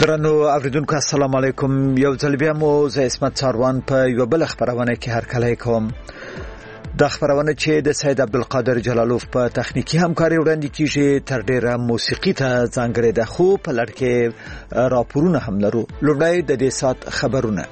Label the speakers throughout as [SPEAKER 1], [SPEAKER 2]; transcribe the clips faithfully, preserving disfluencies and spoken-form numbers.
[SPEAKER 1] درنو اوریدونکو السلام علیکم. یو ځل بیا مو زه اسمت ساروان په یو بل خبرونه کې هرکلی کوم. د خبرونه چې د سید عبدالقادر جلالوف په تخنیکی همکاري وړاندې کیږي تر ډیره موسیقي ته ځانګړې ده، خو په لړ کې راپورونه هم لرو. لومړی د دې سات خبرونه.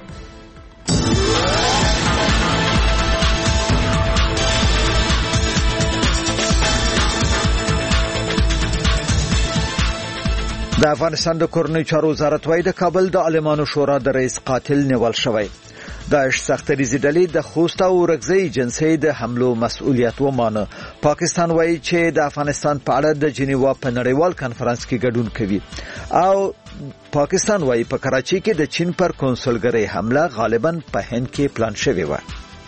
[SPEAKER 1] د افغانستان د کورنۍ چارو وزارت وايي د کابل د عالمانو شورا د رئیس قاتل نیول شوی. داعش سختریزي ډلې د خوست او ورغزي ایجنسۍ د حملو مسؤلیت ومانه. پاکستان وايي چې د افغانستان په اړه د جنیوا په نړیوال کانفرنس کې ګډون کوي او پاکستان وايي په کراچۍ کې د چین پر کنسولګرۍ حمله غالباً په هند کې پلان شوی و.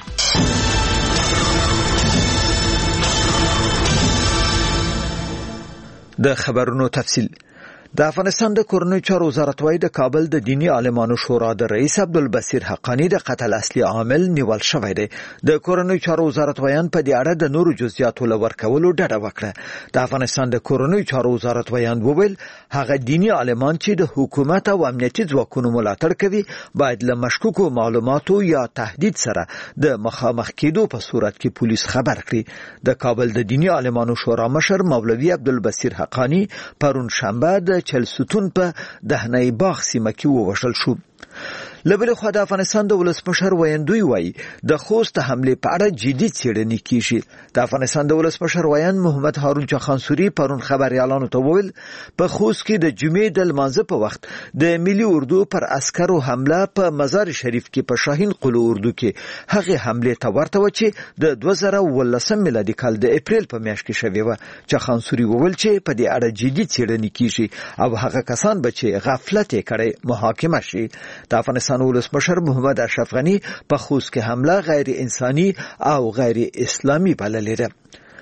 [SPEAKER 1] د خبرونو تفصیل. د افغانستان د کورنۍ چارو وزارت وايي د کابل د دینی عالمانو شورا د رئیس عبدالبصیر حقانی د قتل اصلي عامل نیول شوی دی. د کورنۍ چارو وزارت ویان په دې اړه د نورو جزئیاتو لور کولو ډډه وکړه. د افغانستان د کورنۍ چارو وزارت ویان وویل هغه دینی عالمان چې د حکومت او امنیتي ځواکونو ملاتړ کوي باید له مشکوکو معلوماتو یا تهدید سره د مخامخ کېدو په صورت کې پولیس خبر کړي. د کابل د دینی عالمانو شورا مشر مولوی عبدالبصیر حقانی پرون شنبه د چلستون په دهنی باغ سیمه کې ووژل شو. لبل خو د افغانستان د ولسمشر ویاندوی وایي د خوست حمله په اړه جدي څېړنې کیږي. د افغانستان د ولسمشر ویان محمد هارون چخانسوري پرون خبريالانو ته وویل په خوست کې د جمعې د لمانځه په وخت د ملي اردو پر عسکرو حمله په مزار شریف کې په شاهین قلعه اردو کې هغه حمله ته ورته و چې د دوه زره ولسم میلادي کال د اپریل په میاشت کې شوی و. چخانسوري وویل چې په دې اړه جدي څېړنې کیږي او هغه کسان به چې غفلت کړي محاکمه شي. د افغانستان ولسمشر محمد اشرف غنی په خوست کې حمله غیر انساني او غیر اسلامي بللې ده.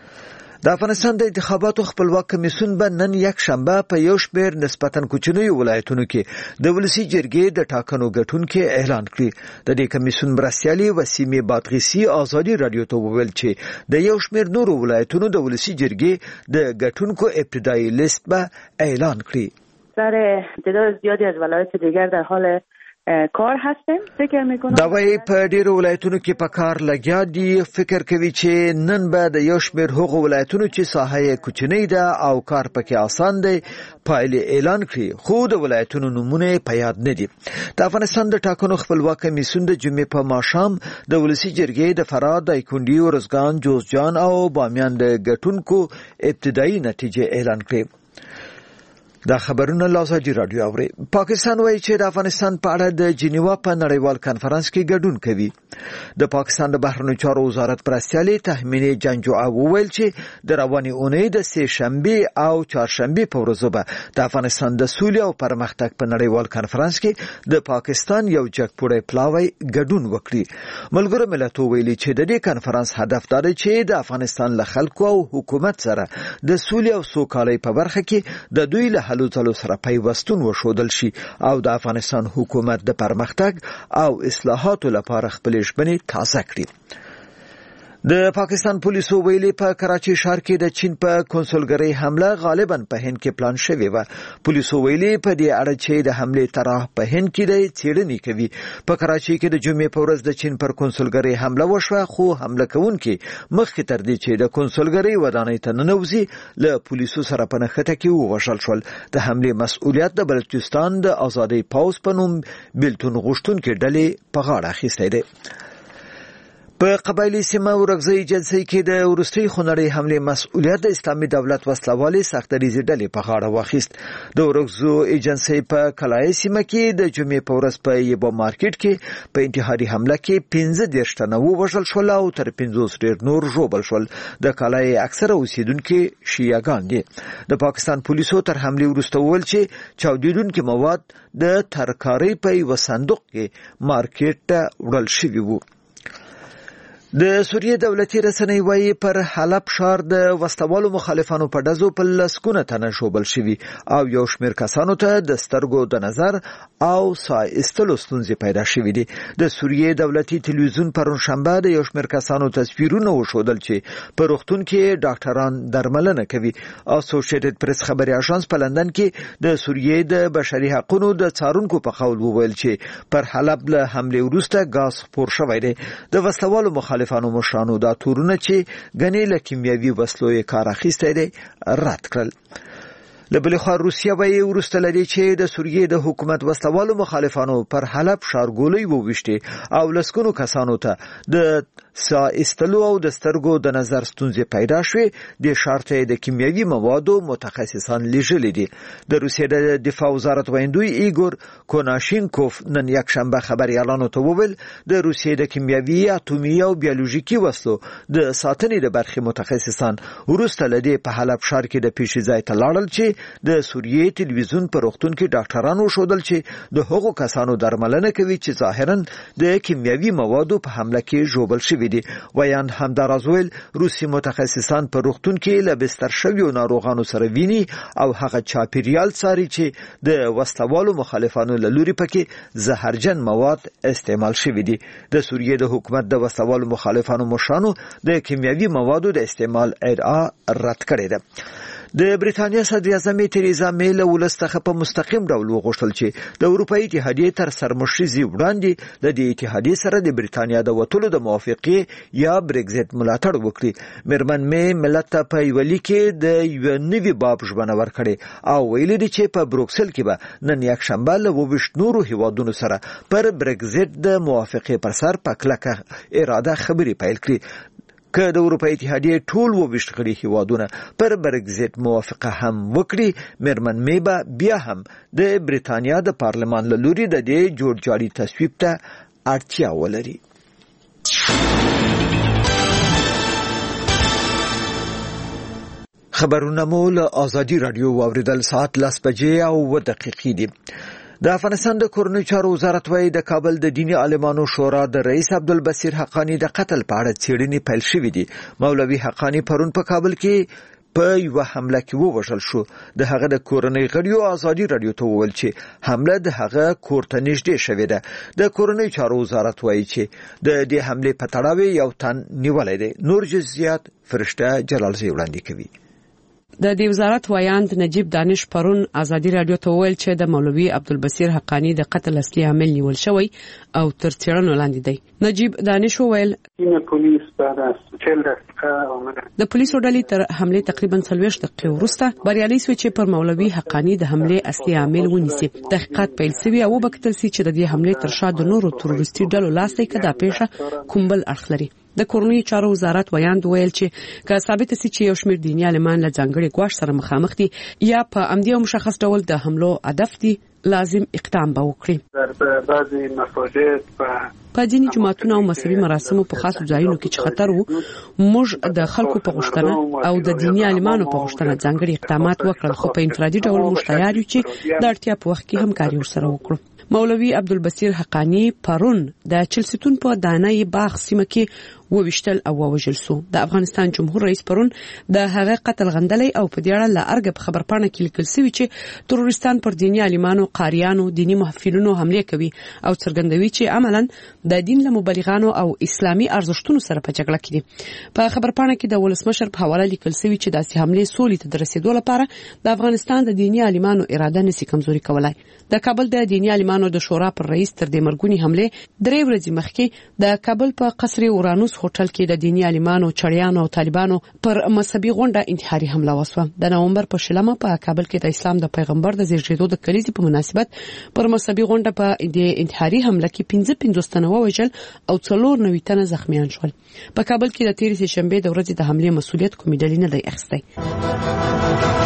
[SPEAKER 1] د افغانستان د انتخاباتو خپلواک کمیسیون به نن یک شنبه په یو شمېر نسبتاً کوچنیو ولایتونو کې د ولسی جرګې د ټاکنو ګټونکو اعلان کړي. د دې کمیسیون مرستیالي وسیمه بادغیسی ازادي رادیو ته وویل چې د یو شمېر نورو ولایتونو د ولسی جرګې د ګټونکو ابتدایي لیست به اعلان کړي.
[SPEAKER 2] سر تعداد زیادی از ولایت دیگر در حال کار هستیم. فکر میکنم
[SPEAKER 1] دا وایي په ډیرو ولایتونو کې په کار لګیا دي. فکر کوي چې نن به د یو شمېر هغو ولایتونو چې ساحه کوچنۍ ده او کار پکې آسان دی پایلې اعلان کړي، خو د ولایتونو نمونه په یاد نه دي. د افغانستان د ټاکنو خپلواک کمیسیون د جمعې په ماښام د ولسی جرګې د فراه، دایکنډي، ارزګان، جوزجان او بامیان د ګټونکو ابتدایي نتیجې اعلان کړي. دا خبرونه لازم رادیو اوري. پاکستان وايي چې د افغانستان په اړه د جنیوا په نړیوال کانفرنس کې ګډون کوي. د پاکستان د بهرنیو چارو وزارت پرستیالي تهمینه جنجوعه وویل چې د رواني اونۍ د سه شنبه او چهارشنبه په ورځو به د افغانستان د سولې او پرمختګ په نړیوال کانفرنس کې د پاکستان یو جګپوړی پلاوی ګډون وکړي. ملګرو ملتونو ویلي چې د دې کانفرنس هدف دا دی چې د افغانستان له خلکو او حکومت سره د سولې او سوکالۍ په برخه کې د دوی له هلو ځلو سره پیوستون وښودل شي او د افغانستان حکومت د پرمختګ او اصلاحاتو لپاره خپل ژمنې تازه کړي. د پاکستان پولیسو ویلي په کراچۍ ښار کې د چین په کنسولګرۍ حمله غالباً په هند کې پلان شوی و. پولیسو ویلي په دې اړه چې د حملې طرح په هند کې د څېړنې کوي. په کراچۍ کې د جمعې په ورځ د چین پر کنسولګرۍ حمله وشوه، خو حمله کوونکي مخکې تر دې چې د کنسولګرۍ ودانۍ ته ننوځي له پولیسو سره په نښته کې ووژل شول. د حملې مسؤلیت د بلوچستان د آزادۍ پوځ په نوم بیلتون غوښتونکي ډلې په غاړه اخیستی دی. په قبایلی سیمه ورغزي ایجنسۍ کې د وروستۍ خونړۍ حملې مسؤلیت د اسلامي دولت وسلوالې سختریزي ډلې په غاړه واخیست. د ورغزو ایجنسۍ په کلای سیمه کې د جمعې په ورځ په یو مارکیټ کې په انتحاري حمله کې پنځه دېرش تنه ووژل شول او تر پنځوس ډېر نور ژوبل شول. د کلای اکثره اوسیدونکي شیعهګان دي. د پاکستان پولیسو تر حملې وروسته وویل چې چاودېدونکي مواد د ترکارۍ په یو صندوق کې مارکیټ ته وړل شوي وو. د سوریې دولتي رسنۍ وايي پر حلب ښار د وسلوالو مخالفانو په ډزو په لسګونه تنه شوبل شوي او یو شمېر کسانو ته د سترګو د نظر او ساه ایستلو ستونزې پیدا شوې دي. د سوریې دولتي تلویزیون پرون شنبه د یو شمېر کسانو تصویرونه وښودل چې په روغتون کې ډاکټران درملنه کوي. اسوسییټډ پریس خبري اژانس په لندن کې د سوریې د بشري حقوقو د څارونکو په قول وویل چې پر حلب له حمله وروسته غاز خپور شوی دی. د وسلوالو مخالفانو مشرانو دا تورونه چې غنې له کیمیاوي وسلو یې کار اخیستی دی رد کړل. له بلې خوا روسیه وایي وروسته لري چې د سوریې د حکومت وسلوالو مخالفانو پر حلب ښارګولۍ وویشتې او لسګونو کسانو ته د ساه ایستلو او د سترګو د نظر ستونزې پیدا شوې. د ښار ته د کیمیاوي موادو متخصصان لیږلي دي. د روسیې د دفاع وزارت ویندوی ایګور کوناشینکوف نن یکشنبه خبریالانو ته وویل د روسیې د کیمیاوي، اټومي او بیولوژیکي وسلو د ساتنې د برخې متخصصان وروسته لدی په حلب ښار کې د پیښې ځای ته لاړل چې د سوریې تلویزیون په روغتون کې ډاکټرانو وښودل چې د هغو کسانو درملنه کوي چې ظاهرا د کیمیاوي موادو په حمله کې ژوبل شوي دي. ویان همداراز ویل روسي متخصصان په روغتون کې له بستر شویو ناروغانو سره ویني او هغه چاپیریال څاري چې د وسلوالو مخالفانو له لوري پکې زهرجن مواد استعمال شوي دي. د سوریې د حکومت د وسلوالو مخالفانو مشرانو د کیمیاوي موادو د استعمال ادعا رد کړې ده. د بریتانیا صدر اعظم تریزا می له ولس څخه په مستقیم ډول وغوښتل چې د اروپאי اتحادیې تر سرمشري وړاندې د دې اتحادیې سره د بریتانیا د وټولو د موافقې یا بریگزټ ملاتړ وکړي. میرمن می ملت ته په یو لیک کې د یو نوي باب ژمنه ورکړې او ویلي دي چې په بروکسل کې به نن یک شنبه له وښت نورو هیوادونو سره پر بریگزټ د موافقې پر سر په کلکه اراده خبري پیل کړي. که د اروپאי اتحادیې ټول وښت غړي هیوادونه پر برگزټ موافقه هم وکړي، میرمن می به بیا هم د بریتانیا د پارلمان له لوري د دې جوړجاړي تصویب ته اړتیا ولري. خبرونه مو له آزادي رادیو واوریدل. ساعت لس بجې او اوه دقیقې دي. د افغانستان د کورنیو چارو وزارت وايي د کابل د دینی عالمانو شورا د رئیس عبدالبصیر حقانی د قتل په اړه څېړنې پیل شوې دي. مولوي حقانی پرون په کابل کې په یو حمله کې ووژل شو. د هغه د کورنۍ غړیو آزادي رادیو ته وویل چې حمله د هغه کور ته نږدې شوې ده. د کورنیو چارو وزارت وايي چې د دې حملې په تړاو یو تن نیولای دی. نور جزئیات فرشته جلالزی وړاندې کوي.
[SPEAKER 3] د دې وزارت وایاند نجیب دانش پرون آزادي رادیو ته ویل چې د مولوي عبدالبصیر حقانی د قتل اصلي عامل نیول شوی او تر څېړنو لاندې دی. نجیب دانش ویل د پولیسو ډلې تر حمله تقریبا څلوېښت دقیقې وروسته بریالي شو چې پر مولوي حقانی د حمله اصلي عامل ونیسي. تحقیقات پیل شوي او وبکتل سي چې د دې حمله تر شا د نورو تروریستي ډلو لاس دی کدا پېښه کوم بل اړخ لري. د کورنیو چارو وزارت ویاند ویل چې که ثابت سي چې یو شمېر دیني عالمان له ځانګړي ګواښ سره مخامخ دي یا په امدي او مشخص ډول د حملو هدف دي، لازم اقدام به وکړي. په ځینې جماعتونو او مذهبي مراسمو په خاصو ځایونو کې چې خطر وو، موږ د خلکو په غوښتنه او د دیني عالمانو په غوښتنه ځانګړي اقدامات وکړل، خو په انفرادي ډول موږ تیار یو چې د اړتیا په وخت کې همکاري ورسره وکړو. مولوي عبدالبصیر حقانی پرون د چلستون په دانای باغ سیمه کې وویشتل او ووژل شو. د افغانستان جمهور رئیس پرون د هغه قتل غندلې او په دې اړه له ارګ په خبرپاڼه کې لیکل شوی چې تروریستان پر دیني عالمانو، قاریانو، دینی محفلونو حمله کوي او څرګندوي چې عملاً د دین له مبلغانو او اسلامي ارزښتونو سره په جګړه کې دي. په خبرپاڼه کې د ولسمشر په حواله لیکل شوی چې داسې حمله سولې ته د رسیدو لپاره د افغانستان د دینی عالمانو اراده نشي کمزوري کولای. د کابل د دینی عالمانو د شورا پر رئیس تر دې مرګونی حمله درې ورځې مخکې د کابل په قصر اورانوس هوټل کې د دینی عالمانو، چړیانو او طالبانو پر مذهبي غونډه انتحاري حمله وشوه. د نومبر په شلمه په کابل کې د اسلام د پیغمبر د زیږیدو د کلیزې په مناسبت پر مذهبي غونډه په د انتحاري حمله کې پنځه پنځوس تنه ووژل او څلور نوي تنه زخمیان شول. په کابل کې د تېرې شنبه د ورځې د حمله مسؤلیت کومې ډلې نه دی اخیستی.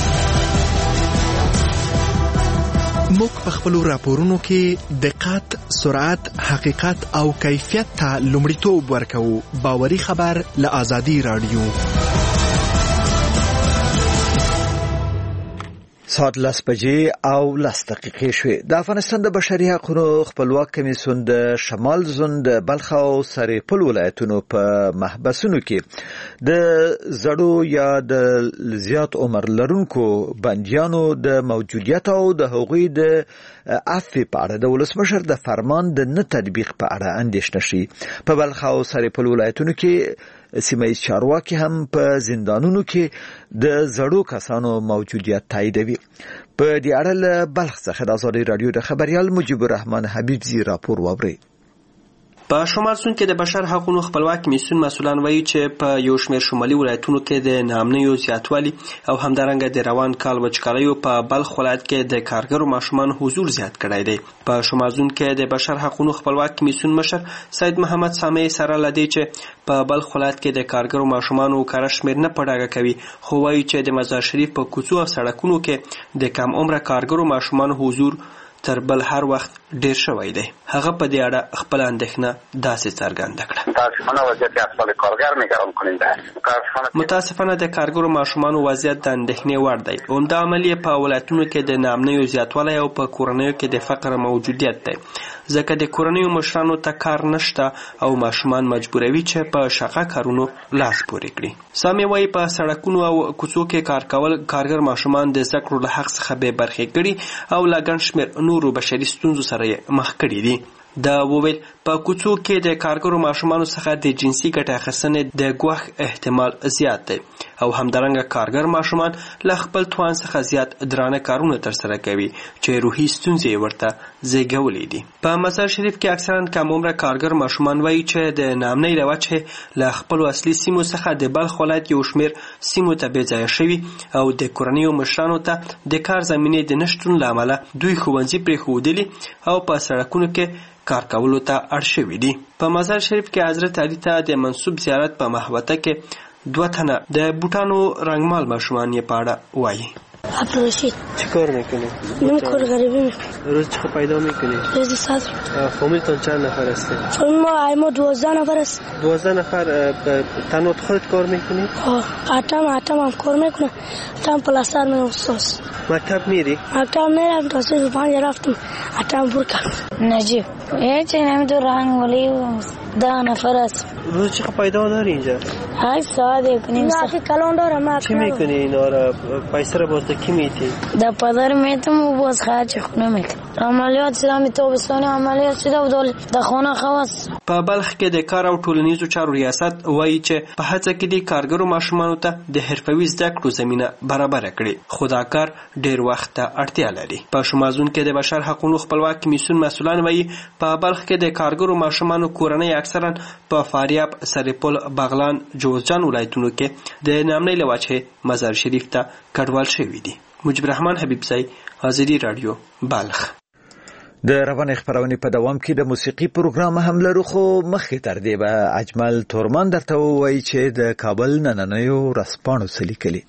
[SPEAKER 4] موږ په خپل راپورونو کې دقت، سرعت، حقیقت او کیفیت ته لومړیتوب ورکوو. باوري خبر له آزادي رادیو.
[SPEAKER 1] ساعت لس بجې او لس دقیقې شوې. د افغانستان د بشري حقوقو خپلواک کمیسیون د شمال زون د بلخ او سرپل ولایتونو په محبسونو کې د زړو یا د زیات عمر لرونکو بندیانو د موجودیت او د حقوقي د عفو په اړه د ولسمشر د فرمان د نه تطبیق په اړه اندېښنه شي. په بلخ او سرپل ولایتونو کې سیمه چارواکي هم په زندانونو کې د زړو کسانو موجودیت تاییدوي. په دې اړه له بلخ څخه د ازادي رادیو د خبريال مجيب الرحمن حبيبزي راپور واوري.
[SPEAKER 5] په شمال سون کې د بشر حقوقو خپلواک کمیسیون مسؤلان وایي چې په یو شمېر شمالي ولایتونو کې د نامنیو زیاتوالي او همدارنګه د روان کال وچکالیو په بلخ ولایت کې د کارګرو ماشومان حضور زیات کړی دی. په شمال سون کې د بشر حقوقو خپلواک کمیسیون مشر سید محمد سامي سره لدی چې په بلخ ولایت کې د کارګرو ماشومانو کار شمېر نه پړاګه کوي، خو وایي چې د مزار شریف په کوڅو او سړکونو کې د کم عمره کارګرو ماشومانو حضور تر بل هر وخت ډیر شوی دی. هغه په دې اړه خپل اندېښنه داسې څرګنده کړه.
[SPEAKER 6] متاسفانه وضعیت اطفال کارگر نگران کننده.
[SPEAKER 5] متاسفانه د کارګرو ماشومانو وضعیت د اندېښنې وړ دی. عمده عمل یې په ولایتونو کې د نامنیو زیاتوالی او په کورنیو کې د فقر موجودیت دی، ځکه د کورنیو مشرانو ته کار نشته او ماشومان مجبوروي چې په شقه کارونو لاس پورې کړي. سامي وایي په سړکونو او کوڅو کې کار کول کارګر ماشومان د زده کړو له حق څخه بې برخې کړي او له ګڼ شمېر نورو بشري ستونزو سره مخ کړي دي. دا وویل په کوڅو کې د کارګرو ماشومانو څخه د جنسي ګټې اخیستنې د ګواښ احتمال زیات دی او همدارنګه کارګر ماشومان له خپل توان څخه زیات درانه کارونه ترسره کوي چې روحي ستونزې ورته زیږولې دي. په مزار شریف کې اکثرا کم عمره کارګر ماشومان وایي چې د نامنۍ له وجهې له خپلو اصلي سیمو څخه د بلخ ولایت یو شمېر سیمو ته بېځایه شوي او د کورنیو مشرانو ته د کار زمینې د نشتون له امله دوی ښوونځي پرېښودلي او په سړکونو کې کار کولو ته اړ شوي دي. په مزار شریف کې حضرت علي ته د منسوب زیارت په محوطه کې دوه تنه د بوټانو رنګمال ماشومان یې په اړه وایي.
[SPEAKER 7] عبدالرشید.
[SPEAKER 5] چه کار میکنی؟
[SPEAKER 7] من کار غریبی میکنم.
[SPEAKER 5] روز چه پیدا میکنی؟
[SPEAKER 7] روزی ساز.
[SPEAKER 5] فامیلتون چند نفر هستی؟
[SPEAKER 7] فامیل ما ما دوازده نفر است.
[SPEAKER 5] دوازده نفر تنها خودت کار میکنی؟
[SPEAKER 7] آه آتام آتام هم کار میکنم. آتام پلاستر میکنم ساز.
[SPEAKER 5] مکتب میری؟
[SPEAKER 7] مکتب میرم تا سه پنج رفتم آتام پر کردم. نجیب. هیچ نمیدونم ولی ده نفر است.
[SPEAKER 5] روز چه پیدا داری اینجا؟
[SPEAKER 7] های ساده کنیم. نه کلان دارم.
[SPEAKER 5] چی میکنی اینا را؟ پیسه را باز کی میتی؟
[SPEAKER 7] در پدر میتم و باز خرج خونه میکنم. عملیات شدم تابستانی عملیات شده و دال در خانه خواست.
[SPEAKER 5] په بلخ کې د کار او ټولنیزو چارو ریاست وایي چې په هڅه کې د کارګرو ماشومانو ته د حرفوي زده کړو زمینه برابره کړي، خو دا کار ډیر وخت ته اړتیا لري. په شمازون کې د بشر حقوقو خپلواک کمیسیون مسؤلان وایي په بلخ کې د کارګرو ماشومانو کورنۍ اکثرا په فاریاب، سرپل، بغلان، جوزجان ولایتونو کې د نامنۍ له وجهې مزار شریف ته کډوال شوي دي. مجيب الرحمن حبيبزي، ازادي رادیو، بلخ.
[SPEAKER 1] د روانې خبرونې په دوام کې د موسیقي پروګرام هم لرو، خو مخکې تر دې به اجمل تورمان درته ووایي چې د کابل نننیو ورځپاڼو څه لیکلي.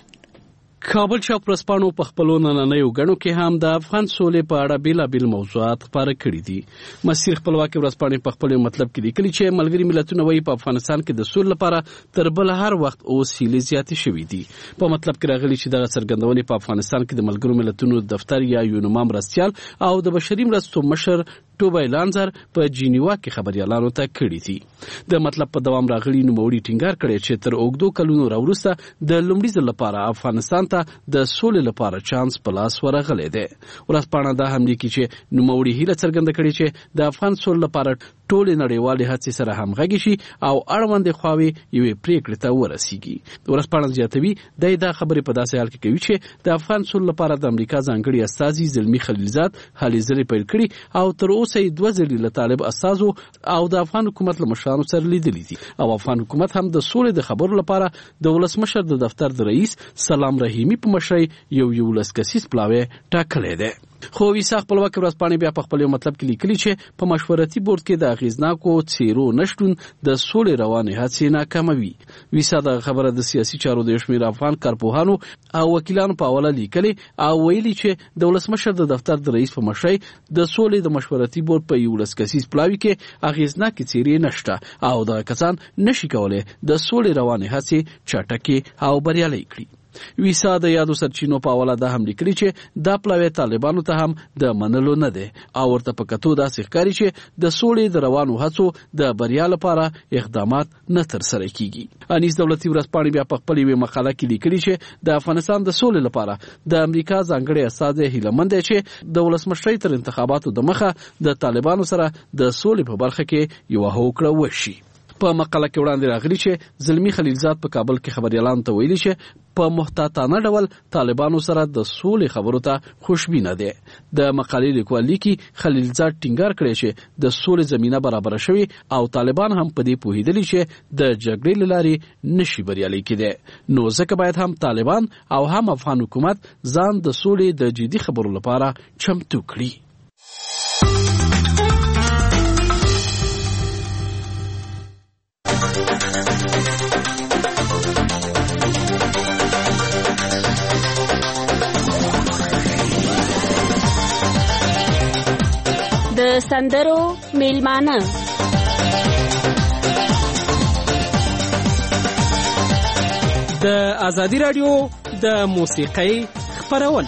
[SPEAKER 8] کابل چاپ ورځپاڼو په خپلو نننیو غڼو کې هم د افغان سولې په اړه بیلابیل موضوعات خپاره کړي دي. مسیر خپلواکي ورځپاڼې په خپل مطلب کې لیکلي چې ملګري ملتونه وایي په افغانستان کې د سولې لپاره تر بل هر وخت اوس هیلې زیاتې شوې دي. په مطلب کې راغلي چې دغه څرګندونې په افغانستان کې د ملګرو ملتونو دفتر یا یونما مرستیال او د بشري مرستو مشر ټوبای لانزر په جنیوا کې خبريالانو ته کړي دي. د مطلب په دوام راغلي نوموړي ټینګار کړي چې تر اوګدو کلونو راوروسته د لومړي ځل لپاره افغانستان ته د سولې لپاره چانس په لاس ورغلی دی. ورځپاڼه دا هم لیکي چې نوموړي هیله څرګنده کړې چې د افغان سولې لپاره ټولې نړیوالې هڅې سره همغږي شي او اړوندې خواوې یوې پریکړې ته ورسیږي. ورځپاڼه زیاتوي دی دا خبرې په داسې حال کې کوي چې د افغان سولې لپاره د امریکا ځانګړي استازي زلمي خلیلزاد هلې ځلې پیل کړي او تر اوسه یې دوه ځلې له طالب استازو او د افغان حکومت له مشرانو سره لیدلي دي او افغان حکومت هم د سولې د خبرو لپاره د ولسمشر د دفتر د رئیس سلام رحیمي په مشرۍ یو یولس کسیز پلاوی ټاکلی دی. خو ویسا خپلواکي ورځپاڼې بیا په خپل مطلب کې لیکلي چې په مشورتي بورډ کې د اغیزناکو څیرو نشټون د سولې روانې هڅې ناکاموي. ویسا د خبره د سیاسي چارو د شمیر افغان کارپوهانو او وکیلانو په حواله لیکلي او ویلي چې د ولسمشر د دفتر د رئیس په مشرۍ د سولې د مشورتي بورډ په یولس کسیز پلاوی کې اغیزناکې څیرې نشته او د کسان نشي کولای د سولې روانې هڅې چټکې او بریالۍ کړي. ویسا د یادو سرچینو په حواله دا هم لیکلي چې دا پلاوی طالبانو ته هم د منلو نه دی او ورته په کتو داسې ښکاري چې د سولې د روانو هڅو د بریا لپاره اقدامات نه ترسره کیږي. انیس دولتي ورځپاڼې بیا په خپل یوه مقاله کې لیکلي چې د افغانستان د سولې لپاره د امریکا ځانګړی استازی هیلهمند دی چې د ولسمشرۍ تر انتخاباتو د مخه د طالبانو سره د سولې په برخه کې یوه هوکړه وشي. په مقاله کې وړاندې راغلي چې زلمی خلیلزاد په کابل کې خبريالانو ته ویلي چې په محتاطانه ډول طالبانو سره د سولې خبرو ته خوشبینه دي. د مقالې لیکوال لیکي خلیلزاد ټینګار کړی چې د سولې زمينه برابر شوي او طالبان هم په دې پوهیدلي چې د جګړې لارې نشي بریالي کېدی، نو ځکه باید هم طالبان او هم افغان حکومت ځان د سولې د جدي خبرو لپاره چمتو کړي.
[SPEAKER 9] د سندرو میلمانه
[SPEAKER 5] د ازادي رادیو د موسیقۍ خبرونه.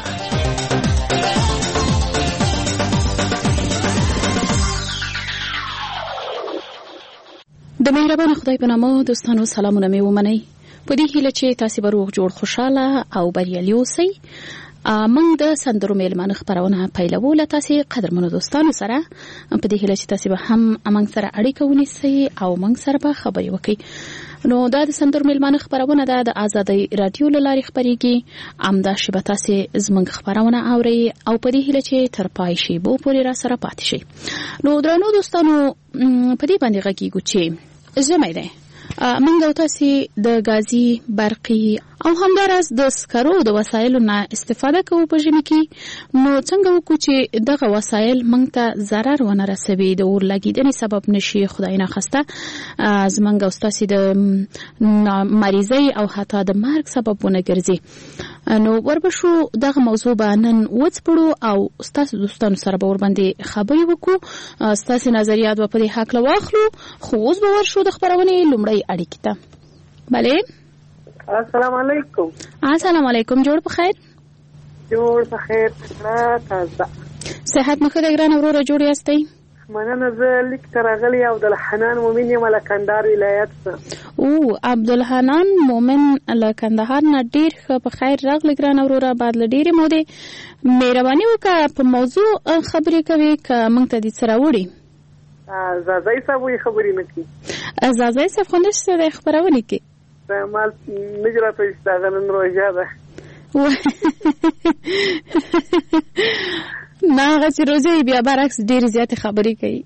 [SPEAKER 9] د مهربان خدای په نامه دوستانو سلامونه مې ومنئ. په دې هیله چې تاسو به روغ جوړ خوشاله او بریالي اوسئ. موږ د سندرو میلمانه خبرونه پیلوو له تاسو قدرمنو دوستانو سره په دې هیله چې تاسو به هم موږ سره اړیکه ونیسئ او موږ سره به خبرې وکړئ. نو دا د سندرو میلمانه خبرونه د آزادۍ رادیو له لارې خبرېږي. همدا شیبه تاسو زموږ خبرونه اورئ او په دې هیله چې تر پای شي بو پورې را سره پاتې شئ. نو درنو دوستانو په دې باندې غږیږو چې زموږ دی منګو تاسو د غازی برقي او همدارس د سکرو د وسایلو نه استفاده کوو په ژمي کې. نو څنګه وکړو چې دغه وسایل موږ ته ضرر ونه رسوي، د اور لګیدنې سبب نشي، خدای نه خواسته زموږ تاسو د مریضۍ او حتی د مرګ سبب ونه ګرځي. نو وربشو دغه موضوع باندې وڅپړو او تاسو دوستانو سره به ور باندې خبرې وکړو، تاسو نظریات په دې حق لواخلو. خو اوس به ورشو د خبرونې لومړی اړیکې ته. بله
[SPEAKER 10] السلام علیکم.
[SPEAKER 9] السلام علیکم. جوړ په خیر؟
[SPEAKER 10] جوړ په خیر. نه تازه
[SPEAKER 9] صحت مخه د ګران وروره جوړ یاستئ؟
[SPEAKER 10] مننه. زه لیک ته راغلی عبدالحنان مومن یم له کندهار ولایت څخه.
[SPEAKER 9] او عبدالحنان مومن له کندهار نه ډیر ښه په خیر راغلی ګران وروره. بعد له ډیرې مودې مهرباني وکړه په موضوع خبرې کوي که موږ ته دې څه راوړي.
[SPEAKER 10] زازای صاحب وایي خبرې نه کوي.
[SPEAKER 9] زازای صاحب خو نشته دی خبرونې کې.
[SPEAKER 10] مال نجرات استاغه نن روزه ده.
[SPEAKER 9] نه هغه چې روزه بیا برعکس ډېرې زیاتې خبرې کوي.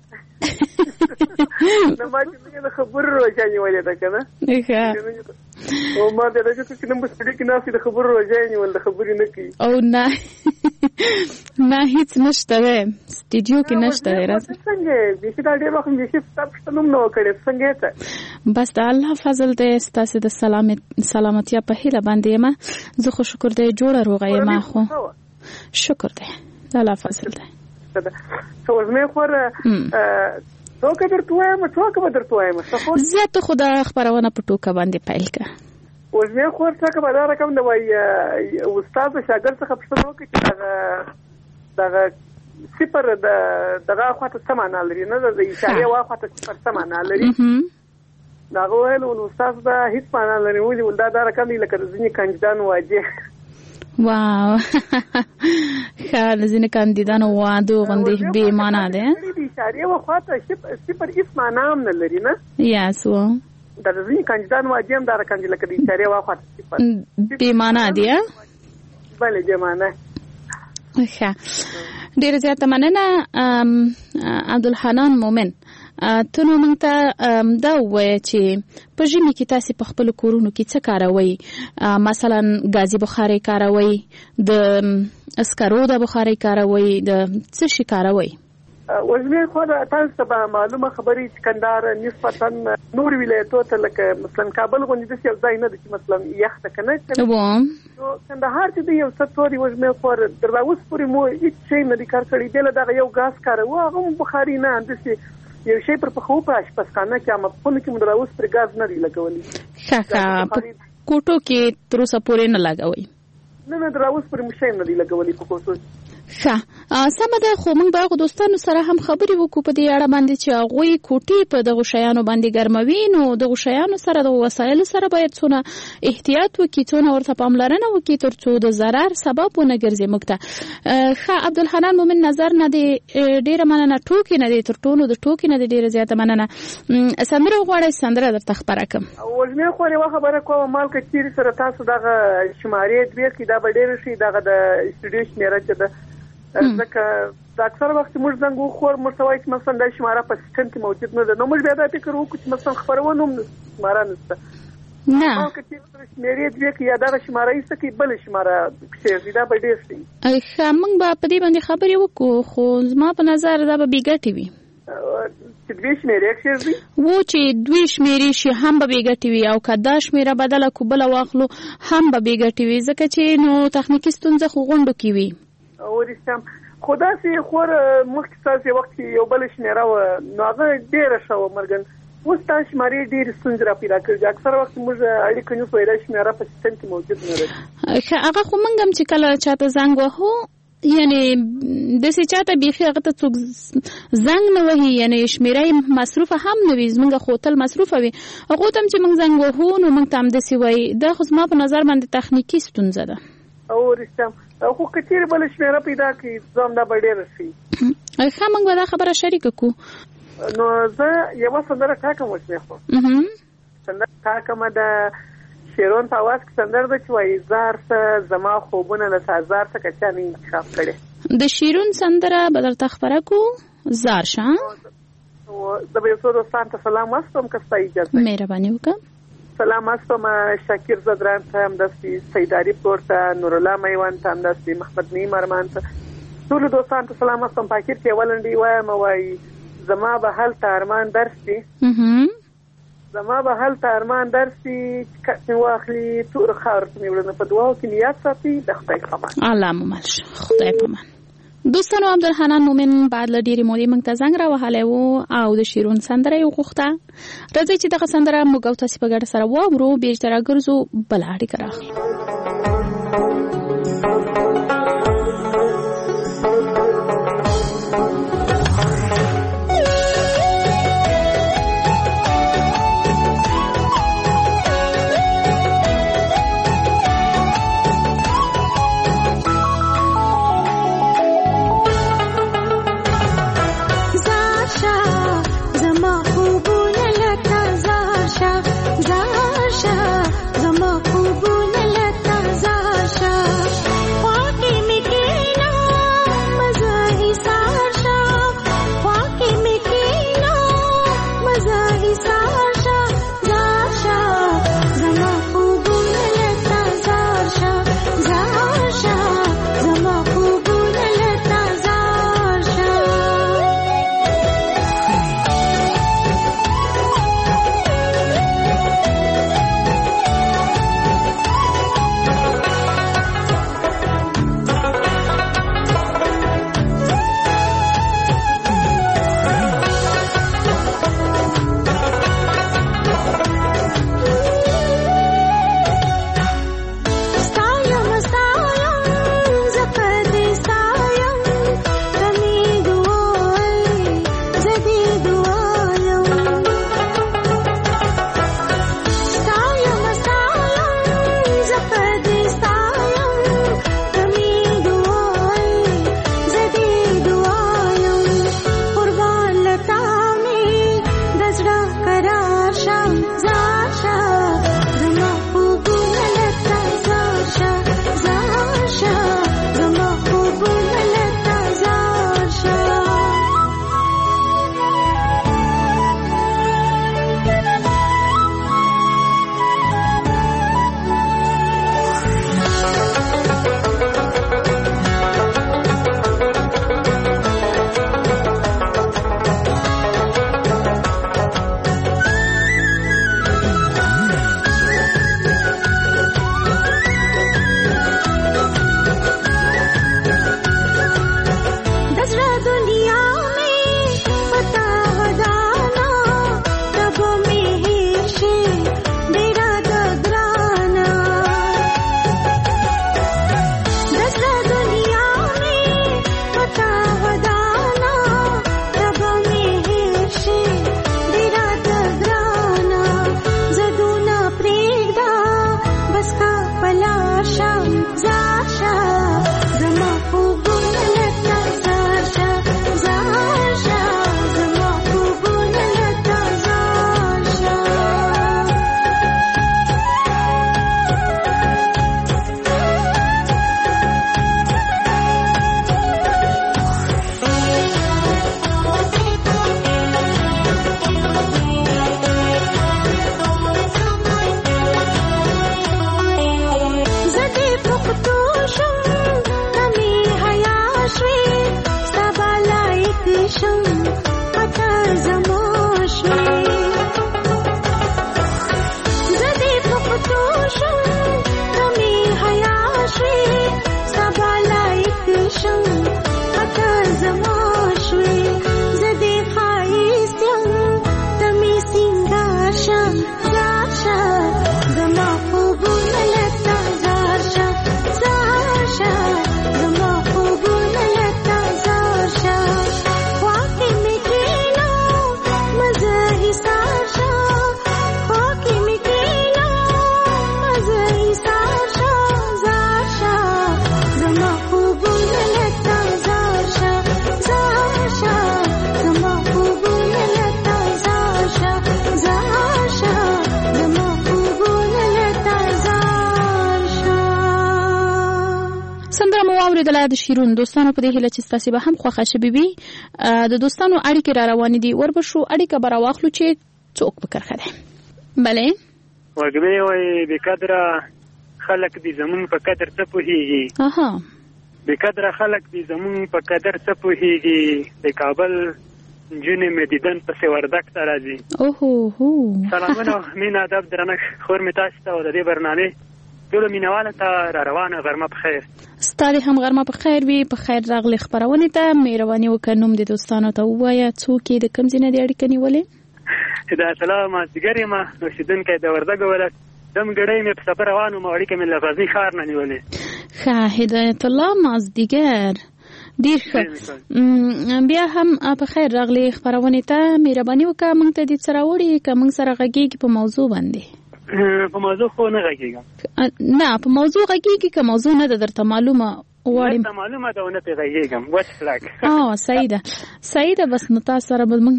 [SPEAKER 10] نو ما چې د خبرو روزه نیولې ده که نه او ما د هغه چې نن په سټډي کې ناستې د خبرو روزه یې نیول، د خبرې نه کوي.
[SPEAKER 9] او نه نه هیڅ نشته دی سټډیو کې نشته دی. راځه
[SPEAKER 10] څنګه بیخي دا ډېر وخت بیخي ستا پوښتنه هم نه وه کړې. څنګه ته؟
[SPEAKER 9] بس د الله فضل دی، ستاسې د سلامتیا په هیله باندې یم. زه خو شکر دی جوړه روغه یم. خو شکر دی د الله فضل دی.
[SPEAKER 10] وزمې خور ټوکه درته وایم ټوکه به درته وایم.
[SPEAKER 9] زه ته خو دا خپرونه په ټوکه باندې پیل کړه.
[SPEAKER 10] وزمې خور ټوکه به دا رقم د وایي استاد د شاګرد څخه پوښتنه وکړي چې دغه دغه صفر د دغه خواته څه معنا لري، نه د اشارې وا خواته صفر څه معنا لري. دا ویل ول استاد دا هیڅ معنا لري. ولې ول دا دا رقم لکه د ځینې کاندیدانو واجه.
[SPEAKER 9] واو ښه د ځینې کاندیدانو واده غوندې بې معنا دی.
[SPEAKER 10] د اشارې وا خواته صفر هیڅ معنا هم نه لري. نه
[SPEAKER 9] یاس و
[SPEAKER 10] دا د ځینې کاندیدانو واجه هم دا رقم لکه د اشارې وا خواته صفر
[SPEAKER 9] بې معنا دی.
[SPEAKER 10] بله بې معنا.
[SPEAKER 9] ښه ډېره زیاته مننه عبدالحنان مومن. ته نو موږ ته دا ووایه چې په ژمي کې تاسې په خپلو کورونو کې څه کاروئ؟ مثلا ګازي بخارۍ کاروئ، د اسکرو د بخارۍ کاروئ، د څه شي کاروئ؟
[SPEAKER 10] وزمې خو تاسو ته به معلومه خبرې چې کندهار نسبتا نور ولایتو ته لکه مثلا کابل غوندې داسې یو ځای نه دی چې مثلا یخ ده که نه. کندهار چې دی یو څه تورې وزمې خور تر دا اوس پورې مو هېڅ شی نه دی کار کړی. بیا له دغه یو ګاز کاروو، هغه هم بخاري نه همداسې یو شی پر پخو په اشپزخانه کې، اما په خونه کې مو در اوس پرې ګاز نه دی لګولی.
[SPEAKER 9] ښه ښه کوټو کې تر اوسه پورې نه لګوي؟
[SPEAKER 10] نه نه تر اوسه پورې مشه نه دی لګولې په کوټو.
[SPEAKER 9] ښه سمه ده، خو موږ به دوستانو سره هم خبرې وکړو په دې اړه باندې چې هغوی کوټې په دغو شیانو باندې ګرموي. نو دغو شیانو سره دغو وسایلو سره باید څونه احتیاط وکړي، څونه ورته پاملرنه وکړي تر څو د ضرر سبب ونه ګرځي موږ ته. ښه عبدالحنان مومن نظر نه دی، ډېره مننه. ټوکې نه دی، تر ټولو د ټوکې نه دی ډېره زیاته مننه. سندره غواړئ؟ سندره درته خپره کړم.
[SPEAKER 10] وژنې خو یوه خبره کوم، مال که چیرې سره تاسو دغه شمارې دوې کړي دا به ډېره ښي، دغه د اسټوډیو شمېره چې ده ځکه د اکثر وخت موږ زنګ وخور موږ ته وایي چې مثلا دا شماره په سیسټم کې موجود نه ده. نو موږ بیا دا فکر وکړو چې مثلا خپرونه هم شماره نشته.
[SPEAKER 9] نه
[SPEAKER 10] که چېرې شمېرې دوې کړي یا دغه شماره ایسته کړي بله شماره کښېږدي دا به ډېر ښه وي.
[SPEAKER 9] ښه موږ به په دې باندې خبرې وکړو، خو زما په نظر دا به بې ګټې وي
[SPEAKER 10] چې دوې شمېرې کښېږدي
[SPEAKER 9] و چې دوی شمېرې شي هم به بې ګټې وي، او که دا شمېره بدله کړو بله واخلو هم به بې ګټې وي، ځکه چې نو تخنیکي ستونزه خو غونډو کې وي.
[SPEAKER 10] ورستم خو داسې خور مخکې ستاسې وخت کې یو بله شمېره وه نو هغه ډېره ښه وه مرګن. اوس دا شمارې ډېرې ستونزې را پیدا کړي. اکثر وخت موږ اړیکه نیسو وایي دا شمېره په سیسټم کې موجود نه ده.
[SPEAKER 9] ښه هغه خو موږ هم چې کله چاته زنګ وهو یعنې داسې چاته بیخي هغه ته څوک زنګ نه وهي، یعنې شمېره یې مصروفه هم نه وي، زموږ خو تل مصروفه وي. هغو ته هم چې موږ زنګ وهو نو موږ ته همداسې وایي. دا خو زما په نظر باندې تخنیکي ستونزه ده.
[SPEAKER 10] او رښتیا خو که چېرې بله شمېره پیدا کړي زه هم دا به ډېره ښه وي.
[SPEAKER 9] ښه موږ به دا خبره شریکه کړو.
[SPEAKER 10] نو زه یوه سندره ټاکم وشمې خو سندره ټاکمه د شیرون په اواز کې سندره ده چې وایي زار څه زما خوبونه له سازار څه که چا نه انتخاب کړی.
[SPEAKER 9] د شیرون سندره به درته خپره کړو. زار شه
[SPEAKER 10] زه به یو څو دوستانو ته سلام واستوم که ستا اجازه.
[SPEAKER 9] مهرباني وکړه.
[SPEAKER 10] سلام واستوم شاکر زدران ته، همداسې سیداري پلور ته، نورالله میوان ته، همداسې محمد نعیم ارمان ته، ټولو دوستانو ته سلام واستوم. په اخر کې یوه لنډۍ وایم وایي زما به هلته ارمان درسي زما به هلته ارمان درسي چې کټ مې واخلي تور خاور ته مې وړنه په دعاو کې مې یاد ساتي د خدای پامان.
[SPEAKER 9] الله مو مل شه، خدای پامان. دوستانو عبدالحنان مومن بعد له ډېرې مودې موږ ته زنګ راوهلی و او د شیرون سندره یې وغوښته. راځئ چې دغه سندره موږ او تاسې په ګډه سره واورو، بېرته راګرځو بله اړیکه راغلو.
[SPEAKER 11] زما خوبونه لکه
[SPEAKER 9] مننه د شیرون دوستانو په دې هیله چې تاسو به هم خوښه شوي وي. د دوستانو اړیکې را روانې دي، وربشو اړیکه به راواخلو چې څوک په کرخه ده. بله
[SPEAKER 11] وګړي وای به قدره خلک دي زمون په قدر څه پوهیږي.
[SPEAKER 9] اها
[SPEAKER 11] به قدره خلک دي زمون په قدر څه پوهیږي. د کابل جنې مې دیدن پسې وردک ته راځي.
[SPEAKER 9] اوهو هو
[SPEAKER 11] سلامونه مینه ادب درنښت خور مې تاسو ته او د دې برنامه ټول مینواله ته را روانه غرمه په خیر.
[SPEAKER 9] ستاره هم غرمه په خیر وي. په خیر راغلی خبرونه ته مهرباني وکړئ نوم د دوستانو ته ووایه څوک د کوم ځای نه دی اړیکه نیولې.
[SPEAKER 11] دا سلام مازدیګر یم اوسیدونکی د وردګ ولایت دم ګړی مې په سفر روان وم اړیکه مې له غزني ښار نه نیولې.
[SPEAKER 9] ښه هدایت الله مازدیګر ډیر ښه. بیا هم په خیر راغلی خبرونه ته مهرباني وکړه موږ ته دې سره وړي که موږ سره غږیږي په موضوع باندې.
[SPEAKER 11] په موضوع خو نه غږیږم.
[SPEAKER 9] نه په موضوع غږیږي که موضوع نه ده درته معلومه غواړم.
[SPEAKER 11] درته معلومه ده ونه پې غږیږم وچ فلک.
[SPEAKER 9] اه صحیح ده صحیح ده. بس نو تاسو سره به موږ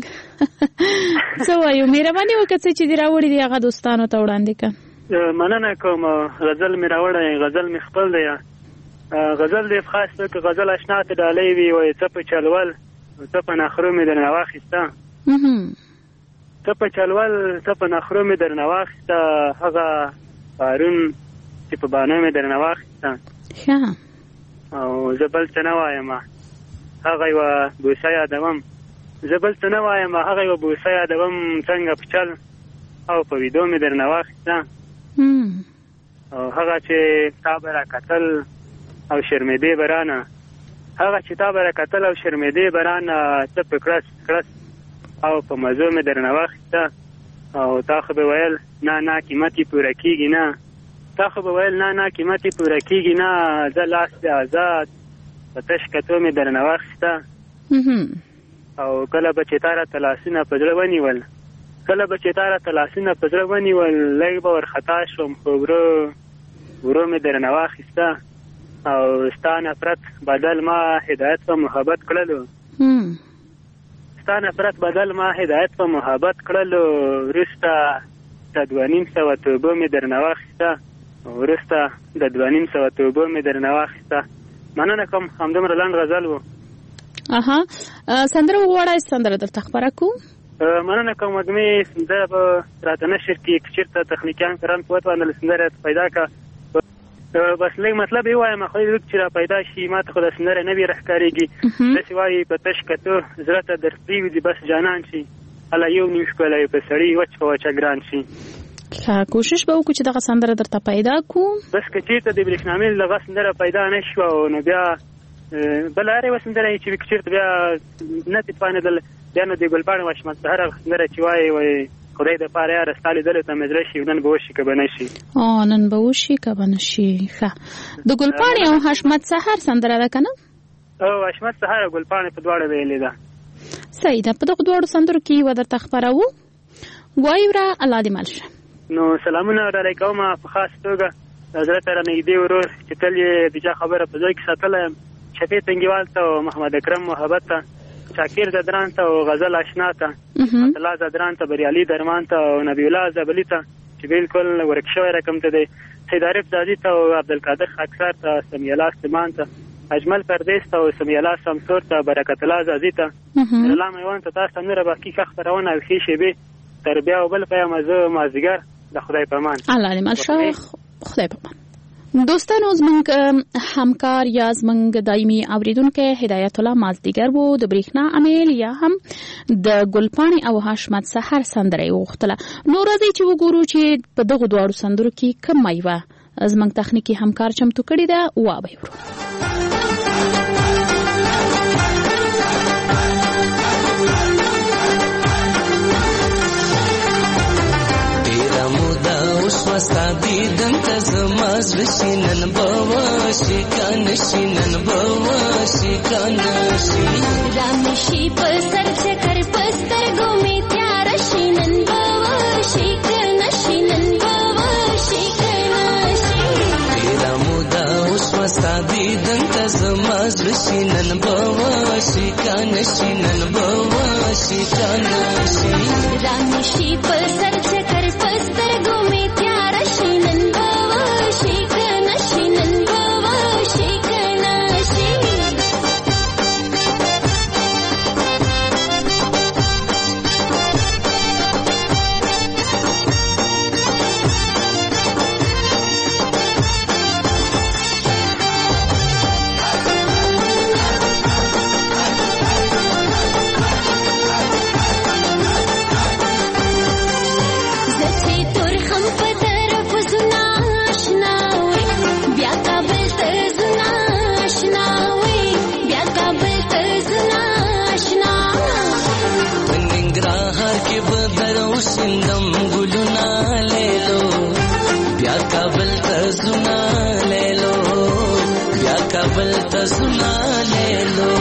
[SPEAKER 9] څه وایو. مهرباني وکړه څه چې دې راوړي دي هغه دوستانو ته وړاندې کړه.
[SPEAKER 11] مننه کوم. غزل مې راوړی غزل مې خپل دی. غزل دې خاص که غزل اشنا ته ډالۍ وي وایي څه په چلول څه په نخرو مې درنه واخیسته. څه په چلول څه په نخرو مې درنه واخیسته. هغه پارون چې په بانو مې درنه واخیسته. او زه بل څه نه وایم هغه یوه بوسه یادوم. زه بل څه نه وایم هغه یوه بوسه یادوم. څنګه په چل او په ویدو مې درنه واخیسته. او هغه چې تا به را کتل او شرمېدې به رانه. هغه چې تا به را کتل او شرمېدې به رانه. ته په کړس کړس او په مزو مې درنه واخیسته. او تا خو به ویل نه نه قیمت یې پوره کېږي نه. تا خو به ویل نه نه قیمت یې پوره کېږي نه. زه لاس دې آزاد په تش کتو مې درنه واخیسته. او کله به چې تا راته لاسونه په زړه ونیول کله به چې تا راته لاسونه په زړه ونیول لږ به ورخطا شوم خو ورو ورو مې درنه واخیسته. او ستا نفرت بدل ما هدایت په محبت کړلو. ستا نفرت بدل ما هدایت په محبت کړلو. وروسته د دوه نیم سوه توبو مې درنه واخیسته. وروسته د دوه نیم سوه توبو مې درنه واخیسته. مننه کوم. همدومره لنډ غزل و.
[SPEAKER 9] اها سندره وغواړئ سندره درته خبره کوو.
[SPEAKER 11] مننه کوم. وږمې سندره به راته نشر کړي که چېرته تخنیکیان کران په وتوانله سندره پیدا کړه. بس لږ مطلب یې وایم خدای دې وکړي چې را پیدا شي. ما ته خو د سندره نه وي راښکارېږي. داسې وایي په تش کتو زړه ته در پرېږدي بس جانان شي. هله یو نیم ښکلی په سړي وچ په وچه ګران شي.
[SPEAKER 9] ښه کوشش به وکړو چې دغه سندره درته پیدا کړو.
[SPEAKER 11] بس که چېرته د برېښنامې دغه سندره پیدا نه شوه نو بیا بله هر یوه سندره چې وي که چېرته بیا نه تپانېدل بیا نو د ګلپاڼې وشمت سهر هغه سندره چې وایي وایي خدای د پاره یاره ستا لیدلو ته مې زړه شي نن به وشي که به نه شي.
[SPEAKER 9] نن به وشي که به نه شي. ښه د ګلپاڼې او حشمت سهر سندره ده که نه؟
[SPEAKER 11] او حشمت سهر او ګلپاڼې په دواړه ویلې ده.
[SPEAKER 9] صحیح ده. په دغو دواړو سندرو کې یوه درته خپروو. ګوایي وره الله دې مل شه.
[SPEAKER 11] نو سلامونه ډالۍ کومه په خاص توګه د زړه ته رانږدې ورور چې تل یې د چا خبره په ځای کې ساتلی یم. شفیع تنګیوال ته او محمد اکرم محبت ته شاکر زدران ته او غزل اشنا ته الله زدران ته بریالي درمان ته او نبی الله زبلی ته چې بالکل ورک شوی رقم ته دی. سید عارف زادي ته او عبدالقادر خاکسار ته سمیع الله سلیمان ته اجمل پردیس ته او سمیع الله شمسور ته برکت الله زادي ته الله میوان ته تاسو ته نوره باقي ښه خپرونه او ښې شیبې تر بیا او بل پیغام زه مازدیګر د خدای په امان.
[SPEAKER 9] الله دې مل شه. خدای په امان. دوستانو زمونږ همکار یا زمونږ دایمي اوریدونکي هدایت الله مازدیګر وو. د برېښنا امیل یا هم د ګلپاڼې او حشمت سحر سندره یې وغوښتله. نو راځئ چې وګورو چې په دغو دواړو سندرو کې کومه یوه زمونږ تخنیکي همکار چمتو کړې ده. وابه ورو
[SPEAKER 12] وستا دیدن ته زما زړه شي نن به وشي که نه شي نن به وشي که نه شي
[SPEAKER 13] رامې شي په سر چکر په سترګو مې تیاره شي نن به وشي که نه شي نن به وشي که نه شي
[SPEAKER 12] ډېره موده وشوه ستا دیدن ته زما زړه شي نن به وشي که نه شي نن به وشي که نه شي
[SPEAKER 13] رامې شي په سر چکر په سترګو مې تیاره شي نن به وشي که نه شي نن به وشي که نه شي
[SPEAKER 12] سندم ګلونه لیلو بیا کابل ته زونه لیلو بیا کابل ته زونه لیلو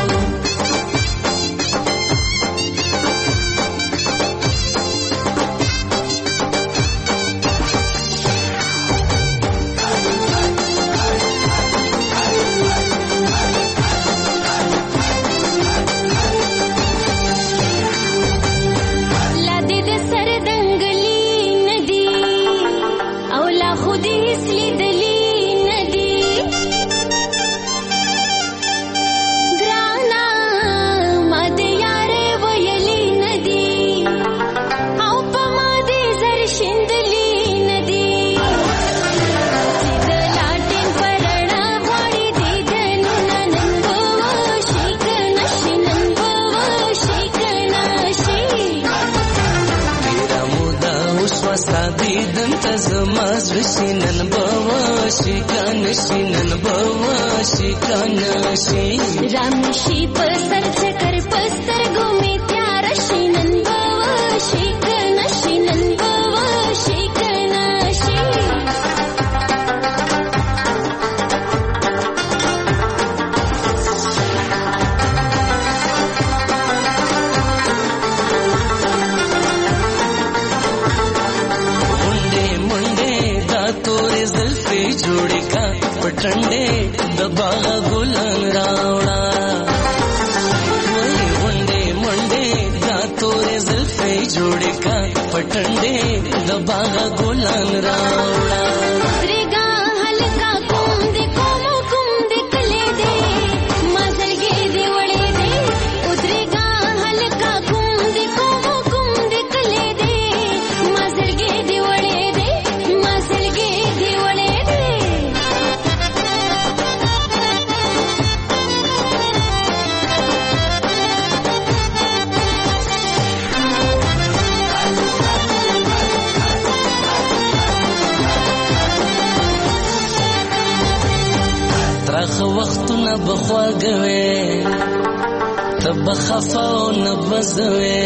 [SPEAKER 12] نن بواشي کنشي نن بواشي کنشي رامشي پر سر چکر پستر ګومې تیار شي نن بواشي کنشي نن بواشي کنشي जोड़े का पटंडे दबागा गुलाम रावड़ा वही वंडे मंडे दा तोरे ज़ुल्फ़े जोड़े का पटंडे दबागा गुलाम रावड़ा उतरेगा हल्का कुम दे कोमो कुम दे कले दे मजल गे दे वड़े दे उतरेगा हल्का कुम दे कोमो कुम दे कले दे मजल गे दे वड़े दे मजल गे दे वड़े وختونه بخواږوي تب خفاو نبزوي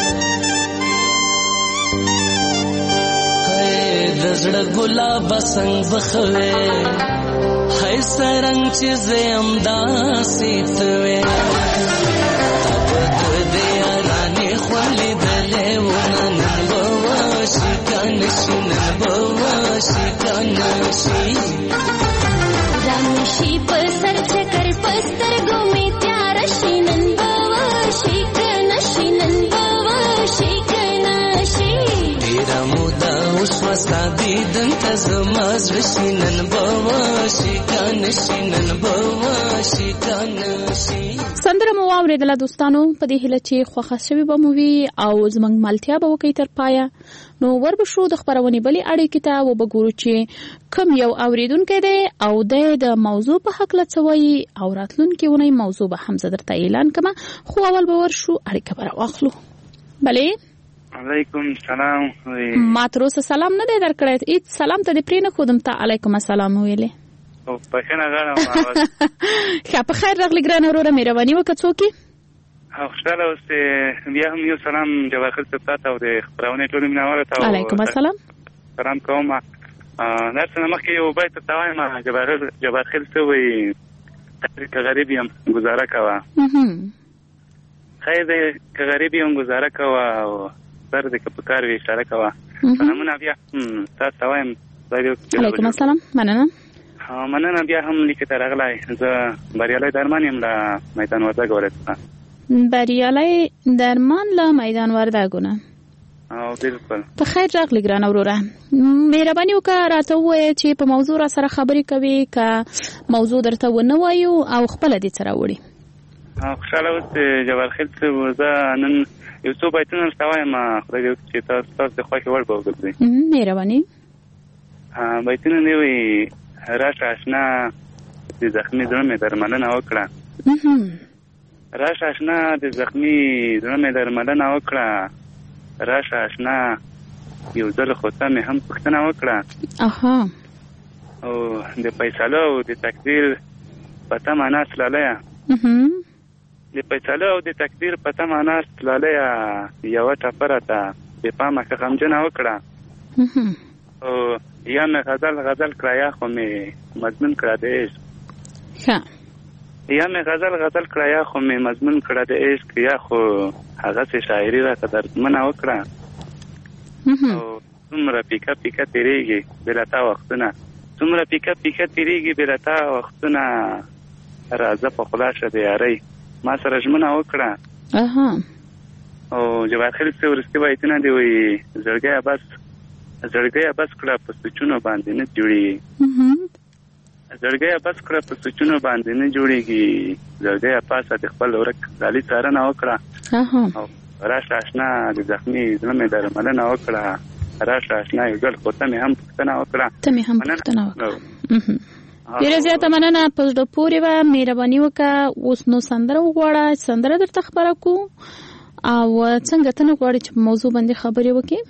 [SPEAKER 12] هي د زړه ګلاب څنګه بخوي هي سرنګ چې زم داسې توي تب دې رانه خولې دلې ونن بواشي کنشي نن بواشي کنشي رامشي پر سر چکر پستر ګومې تیار شي نن بواشي کنشي نن بواشي کنشي ډېر موده اوس وستا دیدن ته زما زړه شي نن بواشي کنشي نن بواشي کنشي
[SPEAKER 9] سندره مو واورېدله دوستانو په دې هیله چې خوښه شوې به مو وي او زموږ ملتیا به وکړئ تر پایه نو وربشو د خبرونې بلې اړیکې ته وبګورو چې کوم یو اوریدونکی دی او د موضوع په هکله څه وایي او راتلونکې اونۍ موضوع به هم زه درته اعلان کړم خو اول به ورشو اړیکه به راواخلو بلې
[SPEAKER 14] علیکم سلام
[SPEAKER 9] ما تر اوسه سلام نه دی درکړی هېڅ سلام ته دې پرې نه ښودم ته علیکم السلام ویلې
[SPEAKER 14] بخښنه غواړم
[SPEAKER 9] ښه په خیر راغلې ګرانه وروره مهرباني وکړه څوک یې
[SPEAKER 14] خوشحاله اوسې بیا هم یو سلام جواهر صاحب ته او د خپرونې ټولو مینهوالو ته
[SPEAKER 9] علیکم السلام
[SPEAKER 14] سلام کوم درس نه مخکې یو بیت ته وایم جواهر جواهر څه وایي که غریب یم ګزاره کوه خیر دی که غریب یم ګزاره کوه او سر دې که په کار وي اشاره کوه سلامونه بیا تاسو ته وایم
[SPEAKER 9] علیکم السلام مننه
[SPEAKER 14] مننه بیا هم لیکې ته راغلی زه بریالی درمان یم له میدان وردګ ولایت
[SPEAKER 9] بریالی درمان له میدان وردګ نه
[SPEAKER 14] او بالکل
[SPEAKER 9] په خیر راغلی ګرانه وروره مهرباني وکړه راته ووایه چې په موضوع را سره خبرې کوي که موضوع درته ونه وایو او خپله دې څه راوړي
[SPEAKER 14] خوشحاله اوسې جوهر خیل صاحب زه نن یو څو بیتونه درته وایم خدای دې وکړي چې تاسو تاسو د خوښې وړ به وګرځئ
[SPEAKER 9] مهرباني
[SPEAKER 14] بیتونه دې وایي راشه اشنا د زخمي زړه مې درملنه وکړه راشه اشنا د زخمي زړه مې درملنه وکړه راشه اشنا یو ځل خو ته مې هم پوښتنه وکړه
[SPEAKER 9] اها
[SPEAKER 14] او د فیصلو او د تقدیر په تمه ناست لالیه د فیصلو او د تقدیر په تمه ناست لالیه یوه ټپه راته بې پامه که غمجنه وکړه او یا مې غزل غزل کړه یا خو مې مضمون کړه د عشق یا مې غزل غزل کړه یا خو مې مضمون کړه د عشق یا خو هغسې شاعري راته دردمنه وکړه او څومره پیکه پیکه تېرېږي بې له تا وختونه څومره پیکه پیکه تېرېږي بې له تا وختونه راځه په خلا شه د یارۍ ما سره ژمنه وکړه او جواد خلیل صاحب وروستي بیتونه دي وایي زړګیه بس زړګیه بس کړه په سوچونو باندې نه جوړېږي زړګیه بس کړه په سوچونو باندې نه جوړېږي زړګیه پاسه د خپل ورک ځالي څارنه وکړه او راشه اشنا د زخمي زړه مې درملنه وکړه راشه اشنا یو ګل خو ته مې هم پوښتنه وکړه
[SPEAKER 9] ته مې هم پوښتنه وکړه ډېره زیاته مننه په زړه پورې به مهرباني وکړه اوس نو سندره وغواړه سندره درته خبره کو او څنګه ته نه غواړې چې په موضوع باندې خبرې وکړې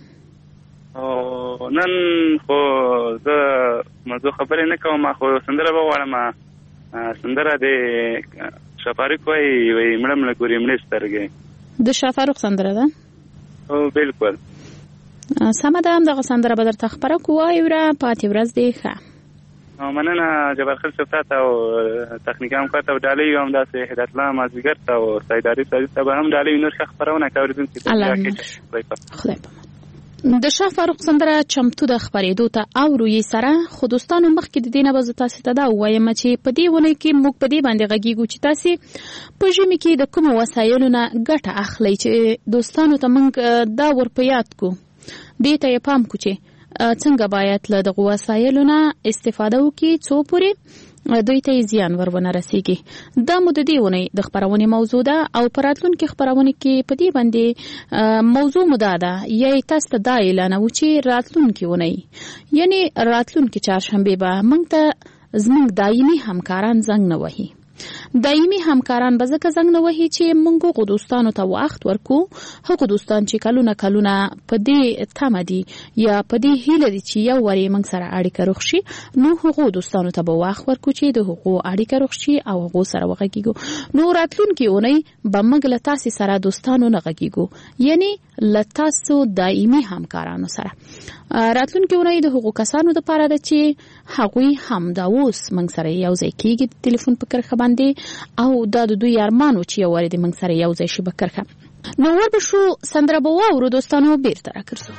[SPEAKER 14] نن خو زه موضوع خبرې نه کوم خو سندره به وغواړم سندره د شفاروق وایي وایي مړه مړه ګورې مړې سترګې
[SPEAKER 9] د شفاروق سندره ده
[SPEAKER 14] او بالکل
[SPEAKER 9] سمه ده همدغه سندره به درته خبره کو واوره پاتې ورځ دې ښه
[SPEAKER 14] مننه جبار خلیل صاحب ته او تخنیکي همکار ته او ډالۍ یو همداسې هدایت الله مازدیګر ته او سیداري صاحب ته به هم ډالۍ نور ښه خپرونه کوي اورېدونکي ته
[SPEAKER 9] خدای د شاه فاروق سندره چمتو د خپرېدو ته اورو یې سره خو دوستانو مخکې د دې نه به زه تاسې ته دا ووایم چې په دې اونۍ کې موږ په دې باندې غږیږو چې تاسې په ژمي کې د کومو وسایلو نه ګټه اخلئ چې دوستانو ته موږ دا ور په یاد کو دې ته یې پام کو چې څنګه باید له دغو وسایلو نه استفاده وکړي څو پورې دوی ته زیان ور ونه رسیږي دا مو د دې اونۍ د خپرونې موضوع ده او په راتلونکي خپرونې کې په دې باندې موضوع مو دا ده یا تاسو ته دا اعلانوو چې راتلونکي اونۍ یعنی راتلونکي چهارشنبې به موږ ته زموږ دایمي همکاران زنګ نه وهي دایمي همکاران به ځکه زنګ نه وهي چې موږ هغو دوستانو ته وخت ورکو هغو دوستان چې کلونه کلونه په دې تمه دي یا په دې هیله دي چې یو وارې موږ سره اړیکه روغ شي نو هغو دوستانو ته به وخت ورکو چې د هغو اړیکه روغ شي او هغو سره وغږیږو نو راتلونکي اونۍ به موږ له تاسې سره دوستانو نه غږیږو یعنی له تاسو دایمي همکارانو سره راتلونکي اونۍ د هغو کسانو دپاره ده چې هغوی هم دا اوس موږ سره یو ځای کېږي د تلیفون په کرښه باندې او دا د دوی ارمان و چې یو وارې د موږ سره یو ځای شي په کرښه نو ور به شو سندره به واورو دوستانو بیرته راګرځو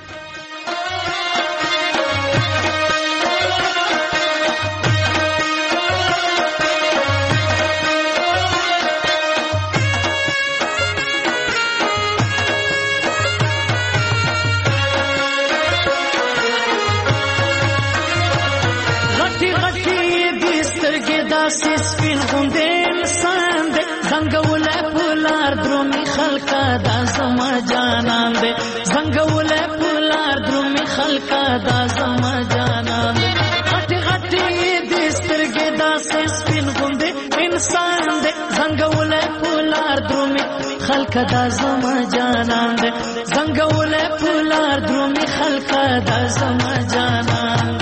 [SPEAKER 12] سپین غوندې انسان دی زنګوله پولار درومي خلکه دا زما جانان دی زنګوله پولار درومي خلکه دا زما جانان دی غټې غټې دې سترګې داسې سپین غوندې انسان دی زنګوله پولار درومي خلکه دا زما جانان دی زنګوله پولار درومي خلکه دا زما جانان دی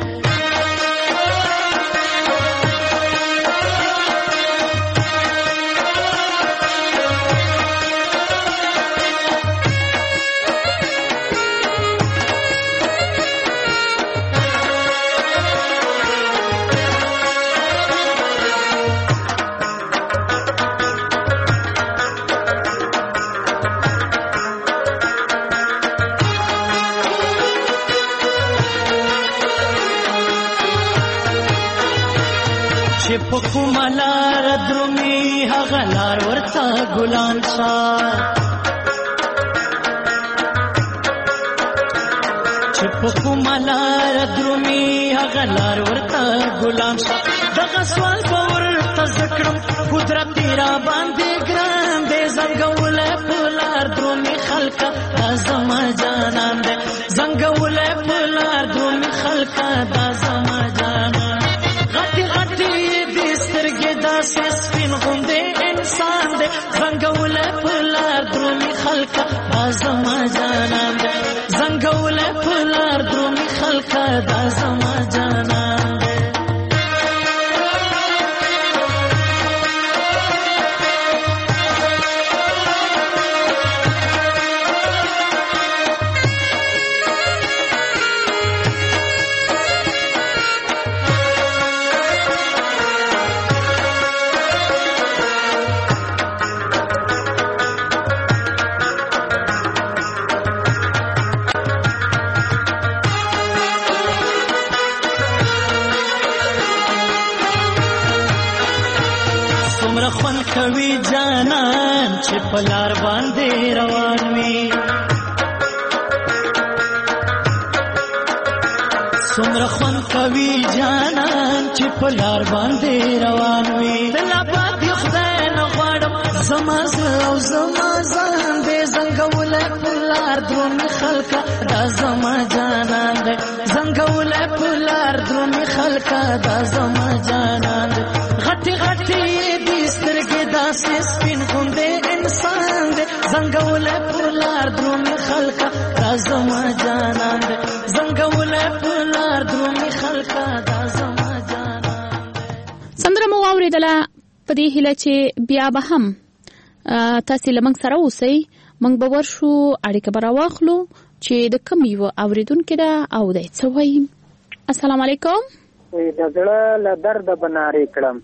[SPEAKER 12] کوملار درومي هغه لار ورته ګلان شاه چې په کوملار درومي هغه لار ورته ګلان شاه دغه سوال به ورته ذکرم قدرت را باندې ګران دې زنګوله پولار درومي خلکه دا زما جانان دې زنګوله پولار درومي خلکه دا زما جانان غټي غټي داسې سپین غوندې انسان دی زنګوله پولار درومي خلکه دا زما جانان دی زنګوله پولار درومي خلکه دا زما جانان دی چې پلار باندې روان وي څومره خوند کوي جانان چې پلار باندې روان وي دل آباد خدای نه غواړم زما او زما ځان دې زنګول پلار درونی خلکا دا زما جانان دې زنګول پلار درونی خلکا دا زما جانان دې غټي غټي دې سترګې داسې سپین غوندې انسان دې زنګول پلار درونی خلکا دا زما جانان دې زنګول پلار درونی خلکا دا زما جانان دې.
[SPEAKER 9] سندره مو واوریدله په دې هیله چې بیا به هم تاسو لمنګ سره اوسئ موږ به ورشو اړیکه به راواخلو چې د کوم یو اوریدونکو ده او د څه وایي. السلام علیکم.
[SPEAKER 15] د زړه له درده به نارې کړم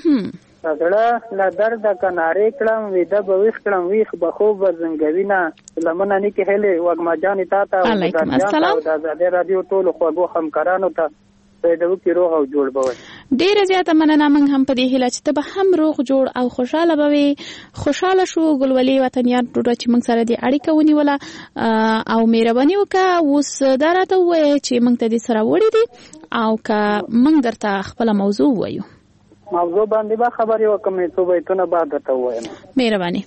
[SPEAKER 15] د زړه له درده که نارې کړم ویده به ویښ کړم ویښ به خوب به زنګوینه لمنه نیکې هیلې وږمه جانې تا ته
[SPEAKER 9] علیکم السلام
[SPEAKER 15] د ازادۍ راډیو ټولو خوږو همکارانو ته پیداو کې روغ او جوړ به وي.
[SPEAKER 9] ډیره زیاته مننه. موږ هم په دې هیله چې ته به هم روغ جوړ او خوشاله به وي. خوشاله شو ګلولي وطنیان ټول چې موږ سره دې اړیکه ونیوله او مهرباني وکړه اوس دا راته ووایه چې موږ ته دې سره وړي دي او که موږ درته خپله موضوع ووایو.
[SPEAKER 15] موضوع باندې به خبرې وکړم څو بیتونه به درته ووایم.
[SPEAKER 9] مهرباني.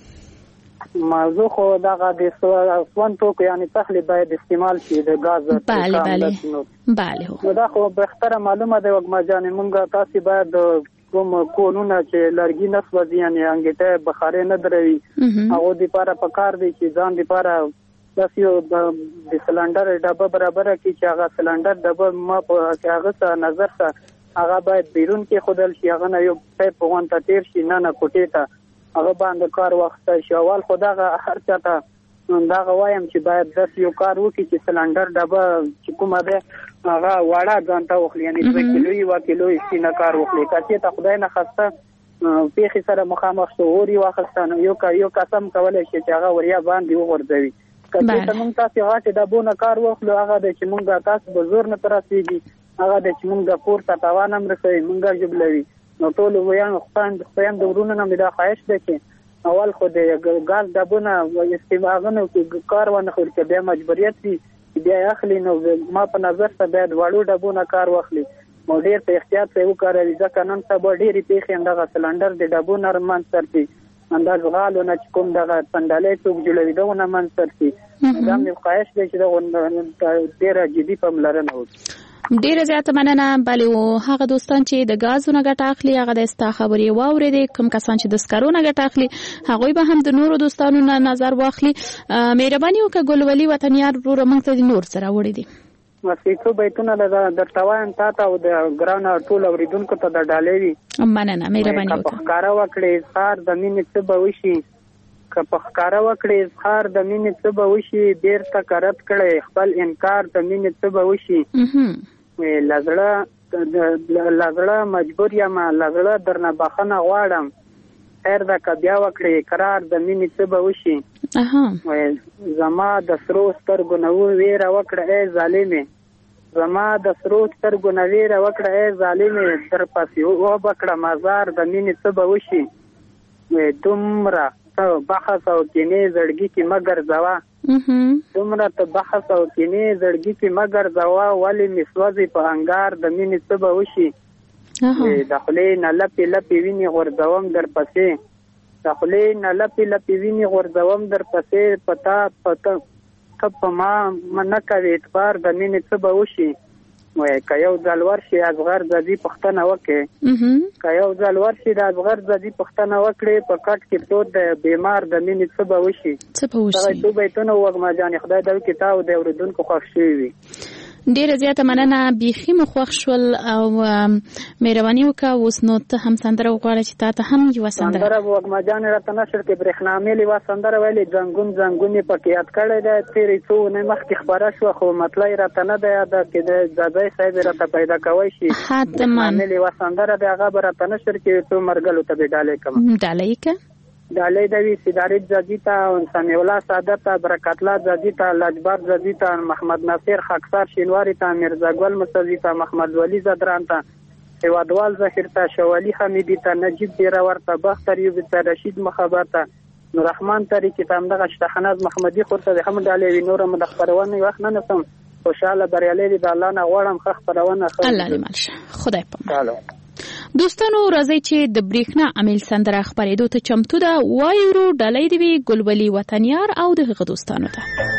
[SPEAKER 15] موضوع خو دغه د سون توکو یعنی پخلی باید استعمال شي د غاز
[SPEAKER 9] بله بله بله
[SPEAKER 15] نو دا خو بهتره معلومه ده وګما جانې مونږ تاسو باید کوم کونونه چې لرګي نه سوځي یعنی انګیټه بخارې نه دروي هغه د لپاره پکار دی چې ځان د لپاره تاسو د سلندر ډبه برابر کی چې هغه سلندر ډبه ما په هغه څه نظر څه هغه باید بیرون کې خودل شي هغه نه یو په وانت تیر شي نه نه کوټې ته هغه باندې کار وخت شي اول خدای هر چاته دا غوایم چې باید داس یو کار وکړي چې سلندر ډبه چې کومه ده هغه واړه ځانته وخلی یعنی دوه کیلو یو کیلو سینه کار وکړي کچې ته خدای نه خسته پیخي سره مخامخ شو اوري واخستانه یو کا یو قسم کولای شي چې هغه وریا باندې وغورځوي کچې ته مونږ تاسو غاټه ډبونه کار وکړو هغه د چې مونږه تاسو به زور نه ترسيږي هغه د چې مونږه پورته تاوان هم رسوي مونږه جبلوي نو ټول ویان خپل خپل د ورونو نه مدا خواهش ده چې اول خو د ګاز دبونه استعمالونه کار ونه خور کې بیا مجبوریت دي بیا اخلي نو ما په نظر ته باید وړو دبونه کار واخلي مو ډیر په احتیاط سره وکړي ځکه نن سبا ډیرې پیښې اندغه سلندر د دبونه رمان سرتي انداز غالونه چې کوم دغه سندلې څوک جوړوي دغه من سرتي دا مې خواهش دی چې دغه ډیره جدي پاملرنه وکړي.
[SPEAKER 9] ډیره زیاته مننه. بلې و هغه دوستان چې د غازونو ګټه اخلي هغه د استا خبرې واورېدې کوم کسان چې د سکرونو ګټه اخلي هغه به هم د نورو دوستانو نه نظر واخلي. مهرباني وکړه ګلولي وطنیار ورو موږ ته د نور سره وړي دي
[SPEAKER 15] مسیکو بیتونه د درتوان تا ته او د ګران ټول اوریدونکو ته د ډالې وي.
[SPEAKER 9] مننه مهرباني وکړه.
[SPEAKER 15] په ښکارا وکړي اظهار د مینې څه به وشي که په ښکارا وکړي اظهار د مینې څه به وشي بیرته کرت کړي خپل انکار د مینې څه به وشي لزړه لزړه مجبور یم لزړه درنه بخنه غواړم خیر د کبیا وکړي اقرار د مینې څه به وشي زما د سرو سترګو نه ویره وکړه ای ظالمې زما د سرو سترګو نه ویره وکړه ای ظالمې در پسې وبکړه مزار د مینې څه به وشي دومره بحث او کینې زړګي کې مگر ځوا دومره ته بحث او کینې زړګي کې مگر ځوا ولې مسوځي په انګار د مینې څه به وشي د خولې نه لپې لپې ویني غورځوم در پسې د خولې نه لپې لپې ویني غورځوم در پسې پتا پتا په ما نه کوي اعتبار د مینې څه به وشي وای که یو ځل ورشي اصغر زدي پښتنه وکړي که یو ځل ورشي د اصغر زدي پښتنه وکړي په کټ کې پروت د بیمار د مینې څه به وشي
[SPEAKER 9] څه به وشي
[SPEAKER 15] دا څه بیتونه وګما جان خدای دې کتاب د اوریدونکو خوښ شي وي.
[SPEAKER 9] ډیره زیاته مننه. بیخي مو خوښ شول او مهرباني وکړه اوس نو ته هم سندره وغواړه چې تا ته هم یو سندره
[SPEAKER 15] سندره وګما جان راته نشر کې برېښنامې لې وا سندره ویلې ځنګون ځنګون په کې یاد کړی دا تیرې څو نه مخکې خبره شو خو مطلب راته نه دی یاد کې د ځای صاحب راته پیدا کوي شي
[SPEAKER 9] حتما
[SPEAKER 15] مې وا سندره د هغه راته نشر کې څو مرګلو ته ډالې کوم
[SPEAKER 9] ډالې کا
[SPEAKER 15] ډالې دوی سیدارت زدیتا سمیع الله سعادت برکت الله زدیتا لجبر زدیتا محمد ناصر خاکسار شینواری تا مرزا ګل مصدیتا محمد ولی زدران تا هوادوال ظاهر تا شوالی حمیدی تا نجیب دیراور تا بختر یوب تا رشید مخابر تا نو رحمان طریقې ته همدغه شتحناز محمدي خورته د هم ډالې وي نور مد خبرونه وخت نه نسم خوشاله بریالي دي د الله نه غواړم خ خبرونه
[SPEAKER 9] الله دې مالشه خدای په دوستانو راځي چې د بریښنا عامل سندره خبرېدو ته چمتو ده وایو ډالۍ دی ګلولي وطنیار او د هغه دوستانو ته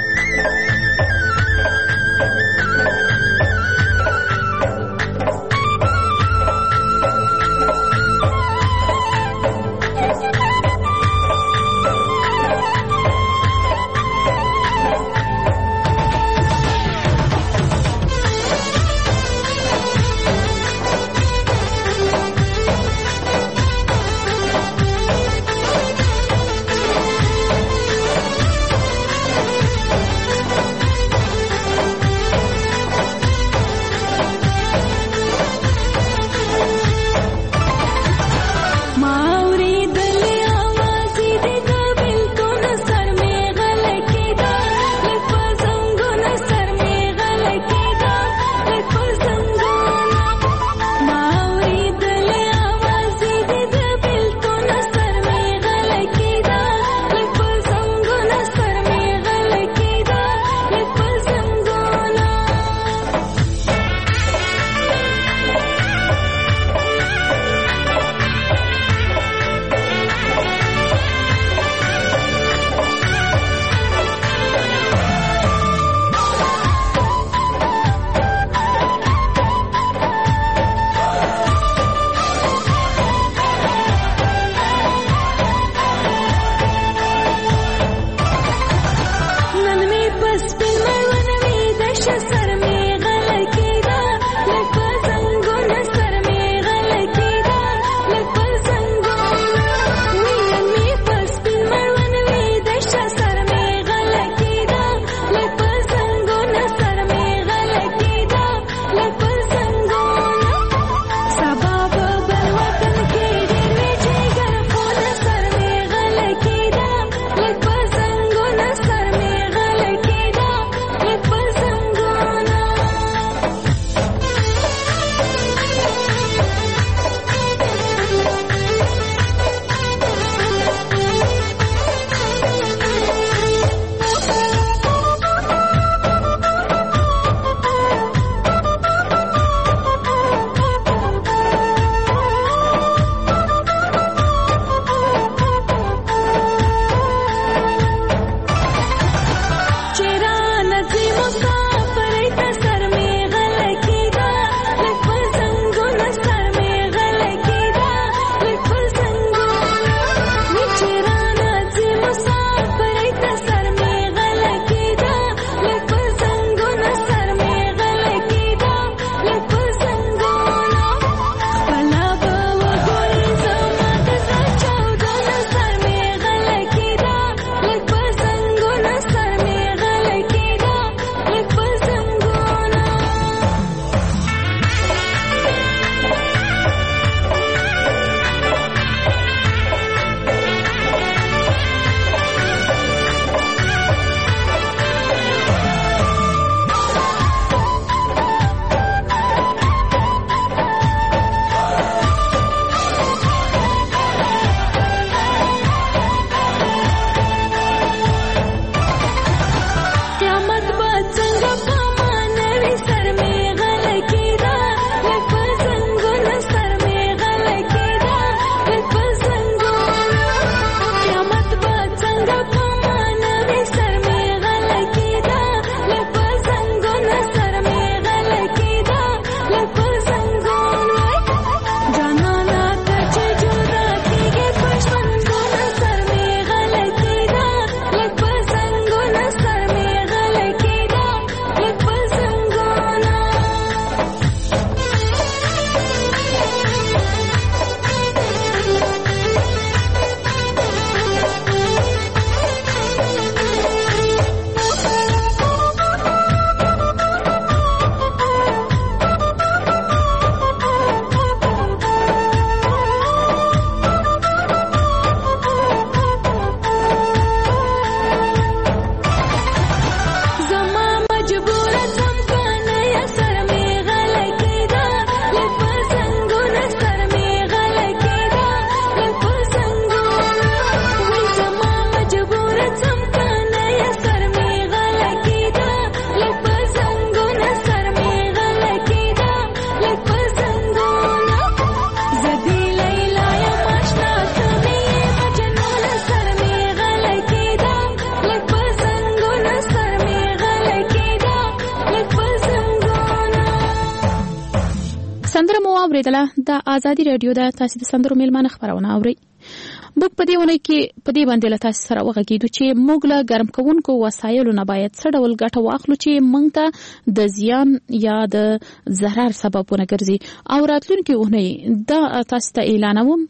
[SPEAKER 9] اوریدله د ازادي رادیو د تاسو د سندرو میلمانه خبرونه اوري. موږ په دې ونه کې په دې باندې له تاسو سره وغږیدو چې موږ له ګرم کوونکو وسایلو نه باید څه ډول ګټه واخلو چې موږ ته د زیان یا د ضرر سبب ونه ګرځي او راتلونکي اونۍ دا تاسو ته اعلانوم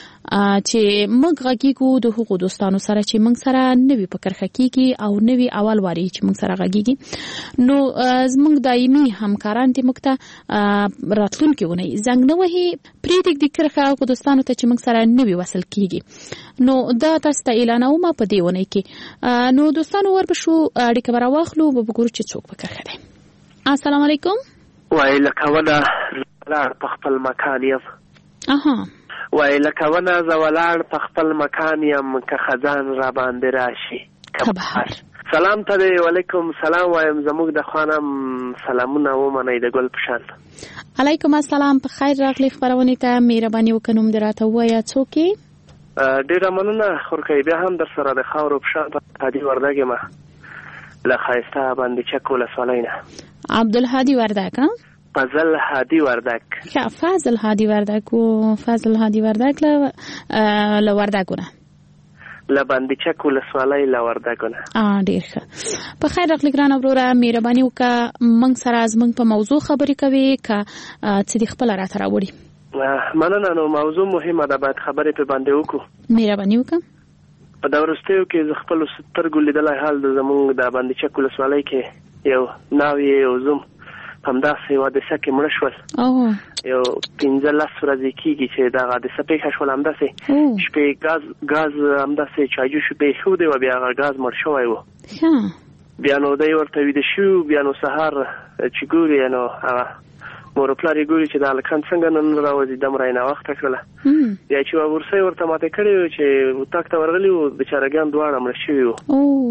[SPEAKER 9] چې موږ غږیږو د هغو دوستانو سره چې موږ سره نوي په کرخه کېږي او نوي اول واري چې موږ سره غږیږي. نو زموږ دایمي همکاران دي موږ ته راتلونکي اونۍ زنګ نه وهي پرېږدي د کرخه هغو دوستانو ته چې موږ سره نوي وصل کېږي. نو دا تاسو ته اعلانوم په دې اونۍ کې. نو دوستانو وربشو اړیکه به راواخلو به وګورو چې څوک په کرخه دی. السلام علیکم.
[SPEAKER 16] وای لکه ونه ولاړ په خپل مکان یم.
[SPEAKER 9] اها
[SPEAKER 16] وای لکه ونه زه ولاړ په خپل مکان یم که خزان را باندې راشي.
[SPEAKER 9] کبهار
[SPEAKER 16] سلام ته دی. وعلیکم سلام وایم زموږ د خوانم سلامونه ومنئ د ګل په شان.
[SPEAKER 9] علیکم السلام. په خیر راغلی خبرونې ته. مهرباني وکړه نوم دې راته ووایه څوک یې؟
[SPEAKER 16] ډېره مننه خورکۍ. بیا هم در سره د خاورو په شان په هادي وردګ یم له ښایسته باندې چک ولسوالۍ نه.
[SPEAKER 9] عبدالهادي وردګ.
[SPEAKER 16] فضل هادي وردګ.
[SPEAKER 9] ښه فضل هادي وردګ و فضل هادي وردګ له له وردګونه
[SPEAKER 16] له باندې چک ولسوالۍ له وردګونه.
[SPEAKER 9] ا ډېر ښه. په خیر راغلی ګرانه وروره. مهرباني وکړه موږ سره زموږ په موضوع خبرې کوي که څه دې خپله راته راوړي.
[SPEAKER 16] مننه. نو موضوع مهمه ده باید خبرې پرې باندې وکړو.
[SPEAKER 9] مهرباني وکړه.
[SPEAKER 16] په دا وروستیو کې زه خپلو سترګو لیدلی حال د زموږ د باندې چک ولسوالۍ کې یو ناوې یو زوم همداسې یو حادثه کې مړه شول. یو پنځه لس ورځې کېږي چې دغه حادثه پېښه شول. همداسې شپې ګاز ګاز همداسې چایجو شپې ایښودی وه بیا هغه ګاز مړ شوی و. بیا نو دی ورته ویده شوي بیا نو سهار چې ګوري نو هغه مور پلار یې ګوري چې دا هلکان څنګه نن راوځي دومره یې ناوخته کړله. بیا چې یوه ورسۍ ورته ماتې کړې وه چې اتاق ته ورغلي وو بېچارهګان دواړه مړه شوي وو.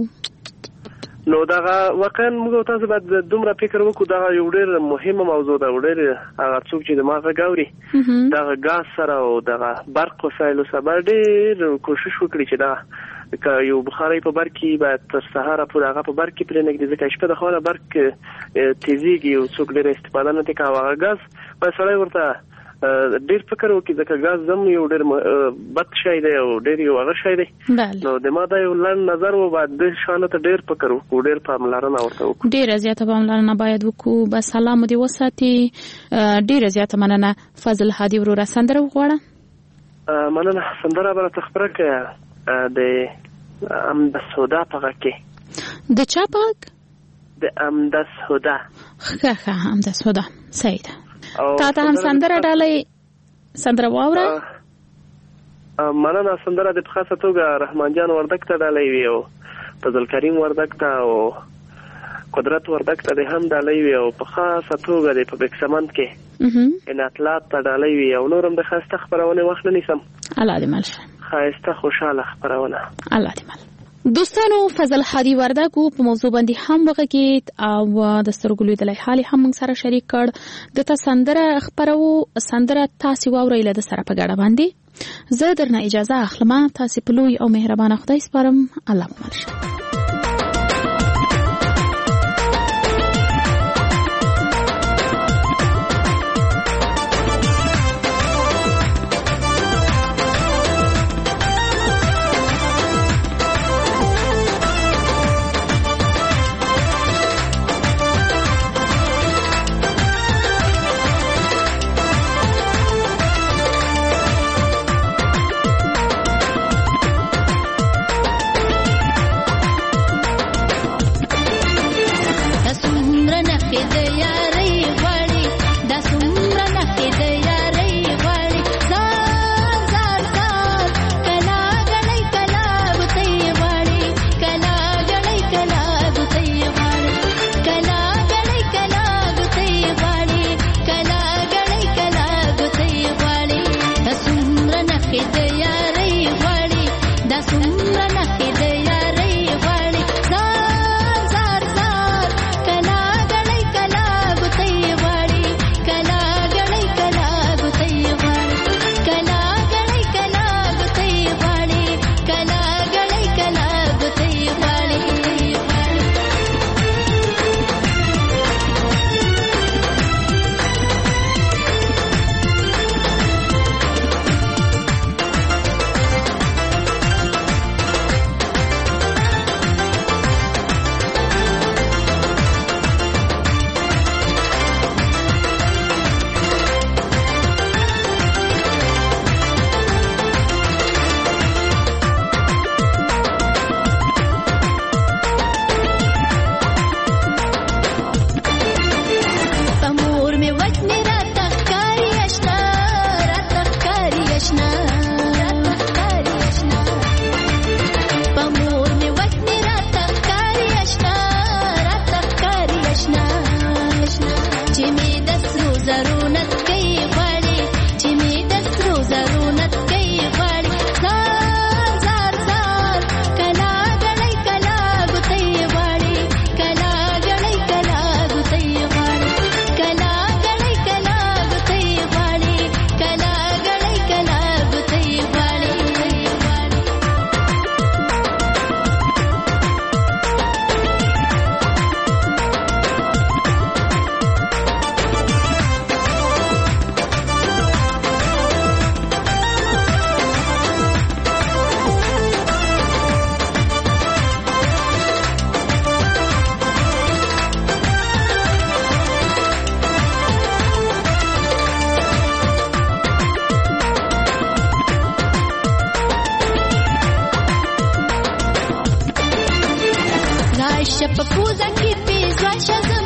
[SPEAKER 16] نو دغه واقعا موږ تاسو باید دومره فکر وکړو دغه یو ډېر مهمه موضوع ده. ډېر هغه څوک چې دماغ غږ اوري دغه ګاز سره او دغه برق وسایلو سره ډېر کوشش وکړي چې دغه که یو بخارۍ په برق کې باید تر سهاره پورې هغه په برق کې پرېنږدي ځکه شپه د خوا برق تیزېږي او څوک ډېره استفاده نه کوي. هغه ګاز باید سړی ورته ډېر فکر وکړي ځکه ګاز هم یو ډېر بد شی دی او ډېر یو هغه شی دی. نو د ما دا یو لنډ نظر و باید دې شیانو ته ډېر فکر وکړو ډېر پاملرنه ورته وکړو.
[SPEAKER 9] ډېره زیاته پاملرنه باید وکړو. بس الله مو دې وساتي. ډېره زیاته مننه. فضل هادي وروره سندره وغواړه.
[SPEAKER 16] مننه. سندره به راته خپره کړه د امدس هدا په غږ کې.
[SPEAKER 9] د چا په غږ؟
[SPEAKER 16] د امدس هدا.
[SPEAKER 9] ښه ښه امدس هدا صحیح ده. تا ته هم سندره ډالۍ سندره واوره.
[SPEAKER 16] مننه. سندره د په خاصه توګه رحمان جان وردګ ته ډالۍ وي او فضل کریم وردګ ته او قدرت وردګ ته هم ډالۍ وي او په خاصه توګه د په بکسمند کې اناطلات ته ډالۍ وي او نور هم د ښایسته خپرونې وخت نه نیسم.
[SPEAKER 9] الله دې مل شه.
[SPEAKER 16] ښایسته خوشحاله خپرونه.
[SPEAKER 9] الله دې مل. دوستانو فضل هادي وردګ په موضوع باندې هم وغږېد او د سترګو لیدلی حال هم موږ سره شریک کړ. دته سندره خپرو سندره تاسې واورئ له ده سره په ګډه باندې. زه درنه اجازه اخلم. تاسې په لوی او مهربانه خدای سپارم. الله مو مل شه.
[SPEAKER 13] راشه په پوزه کې پیزوا شزه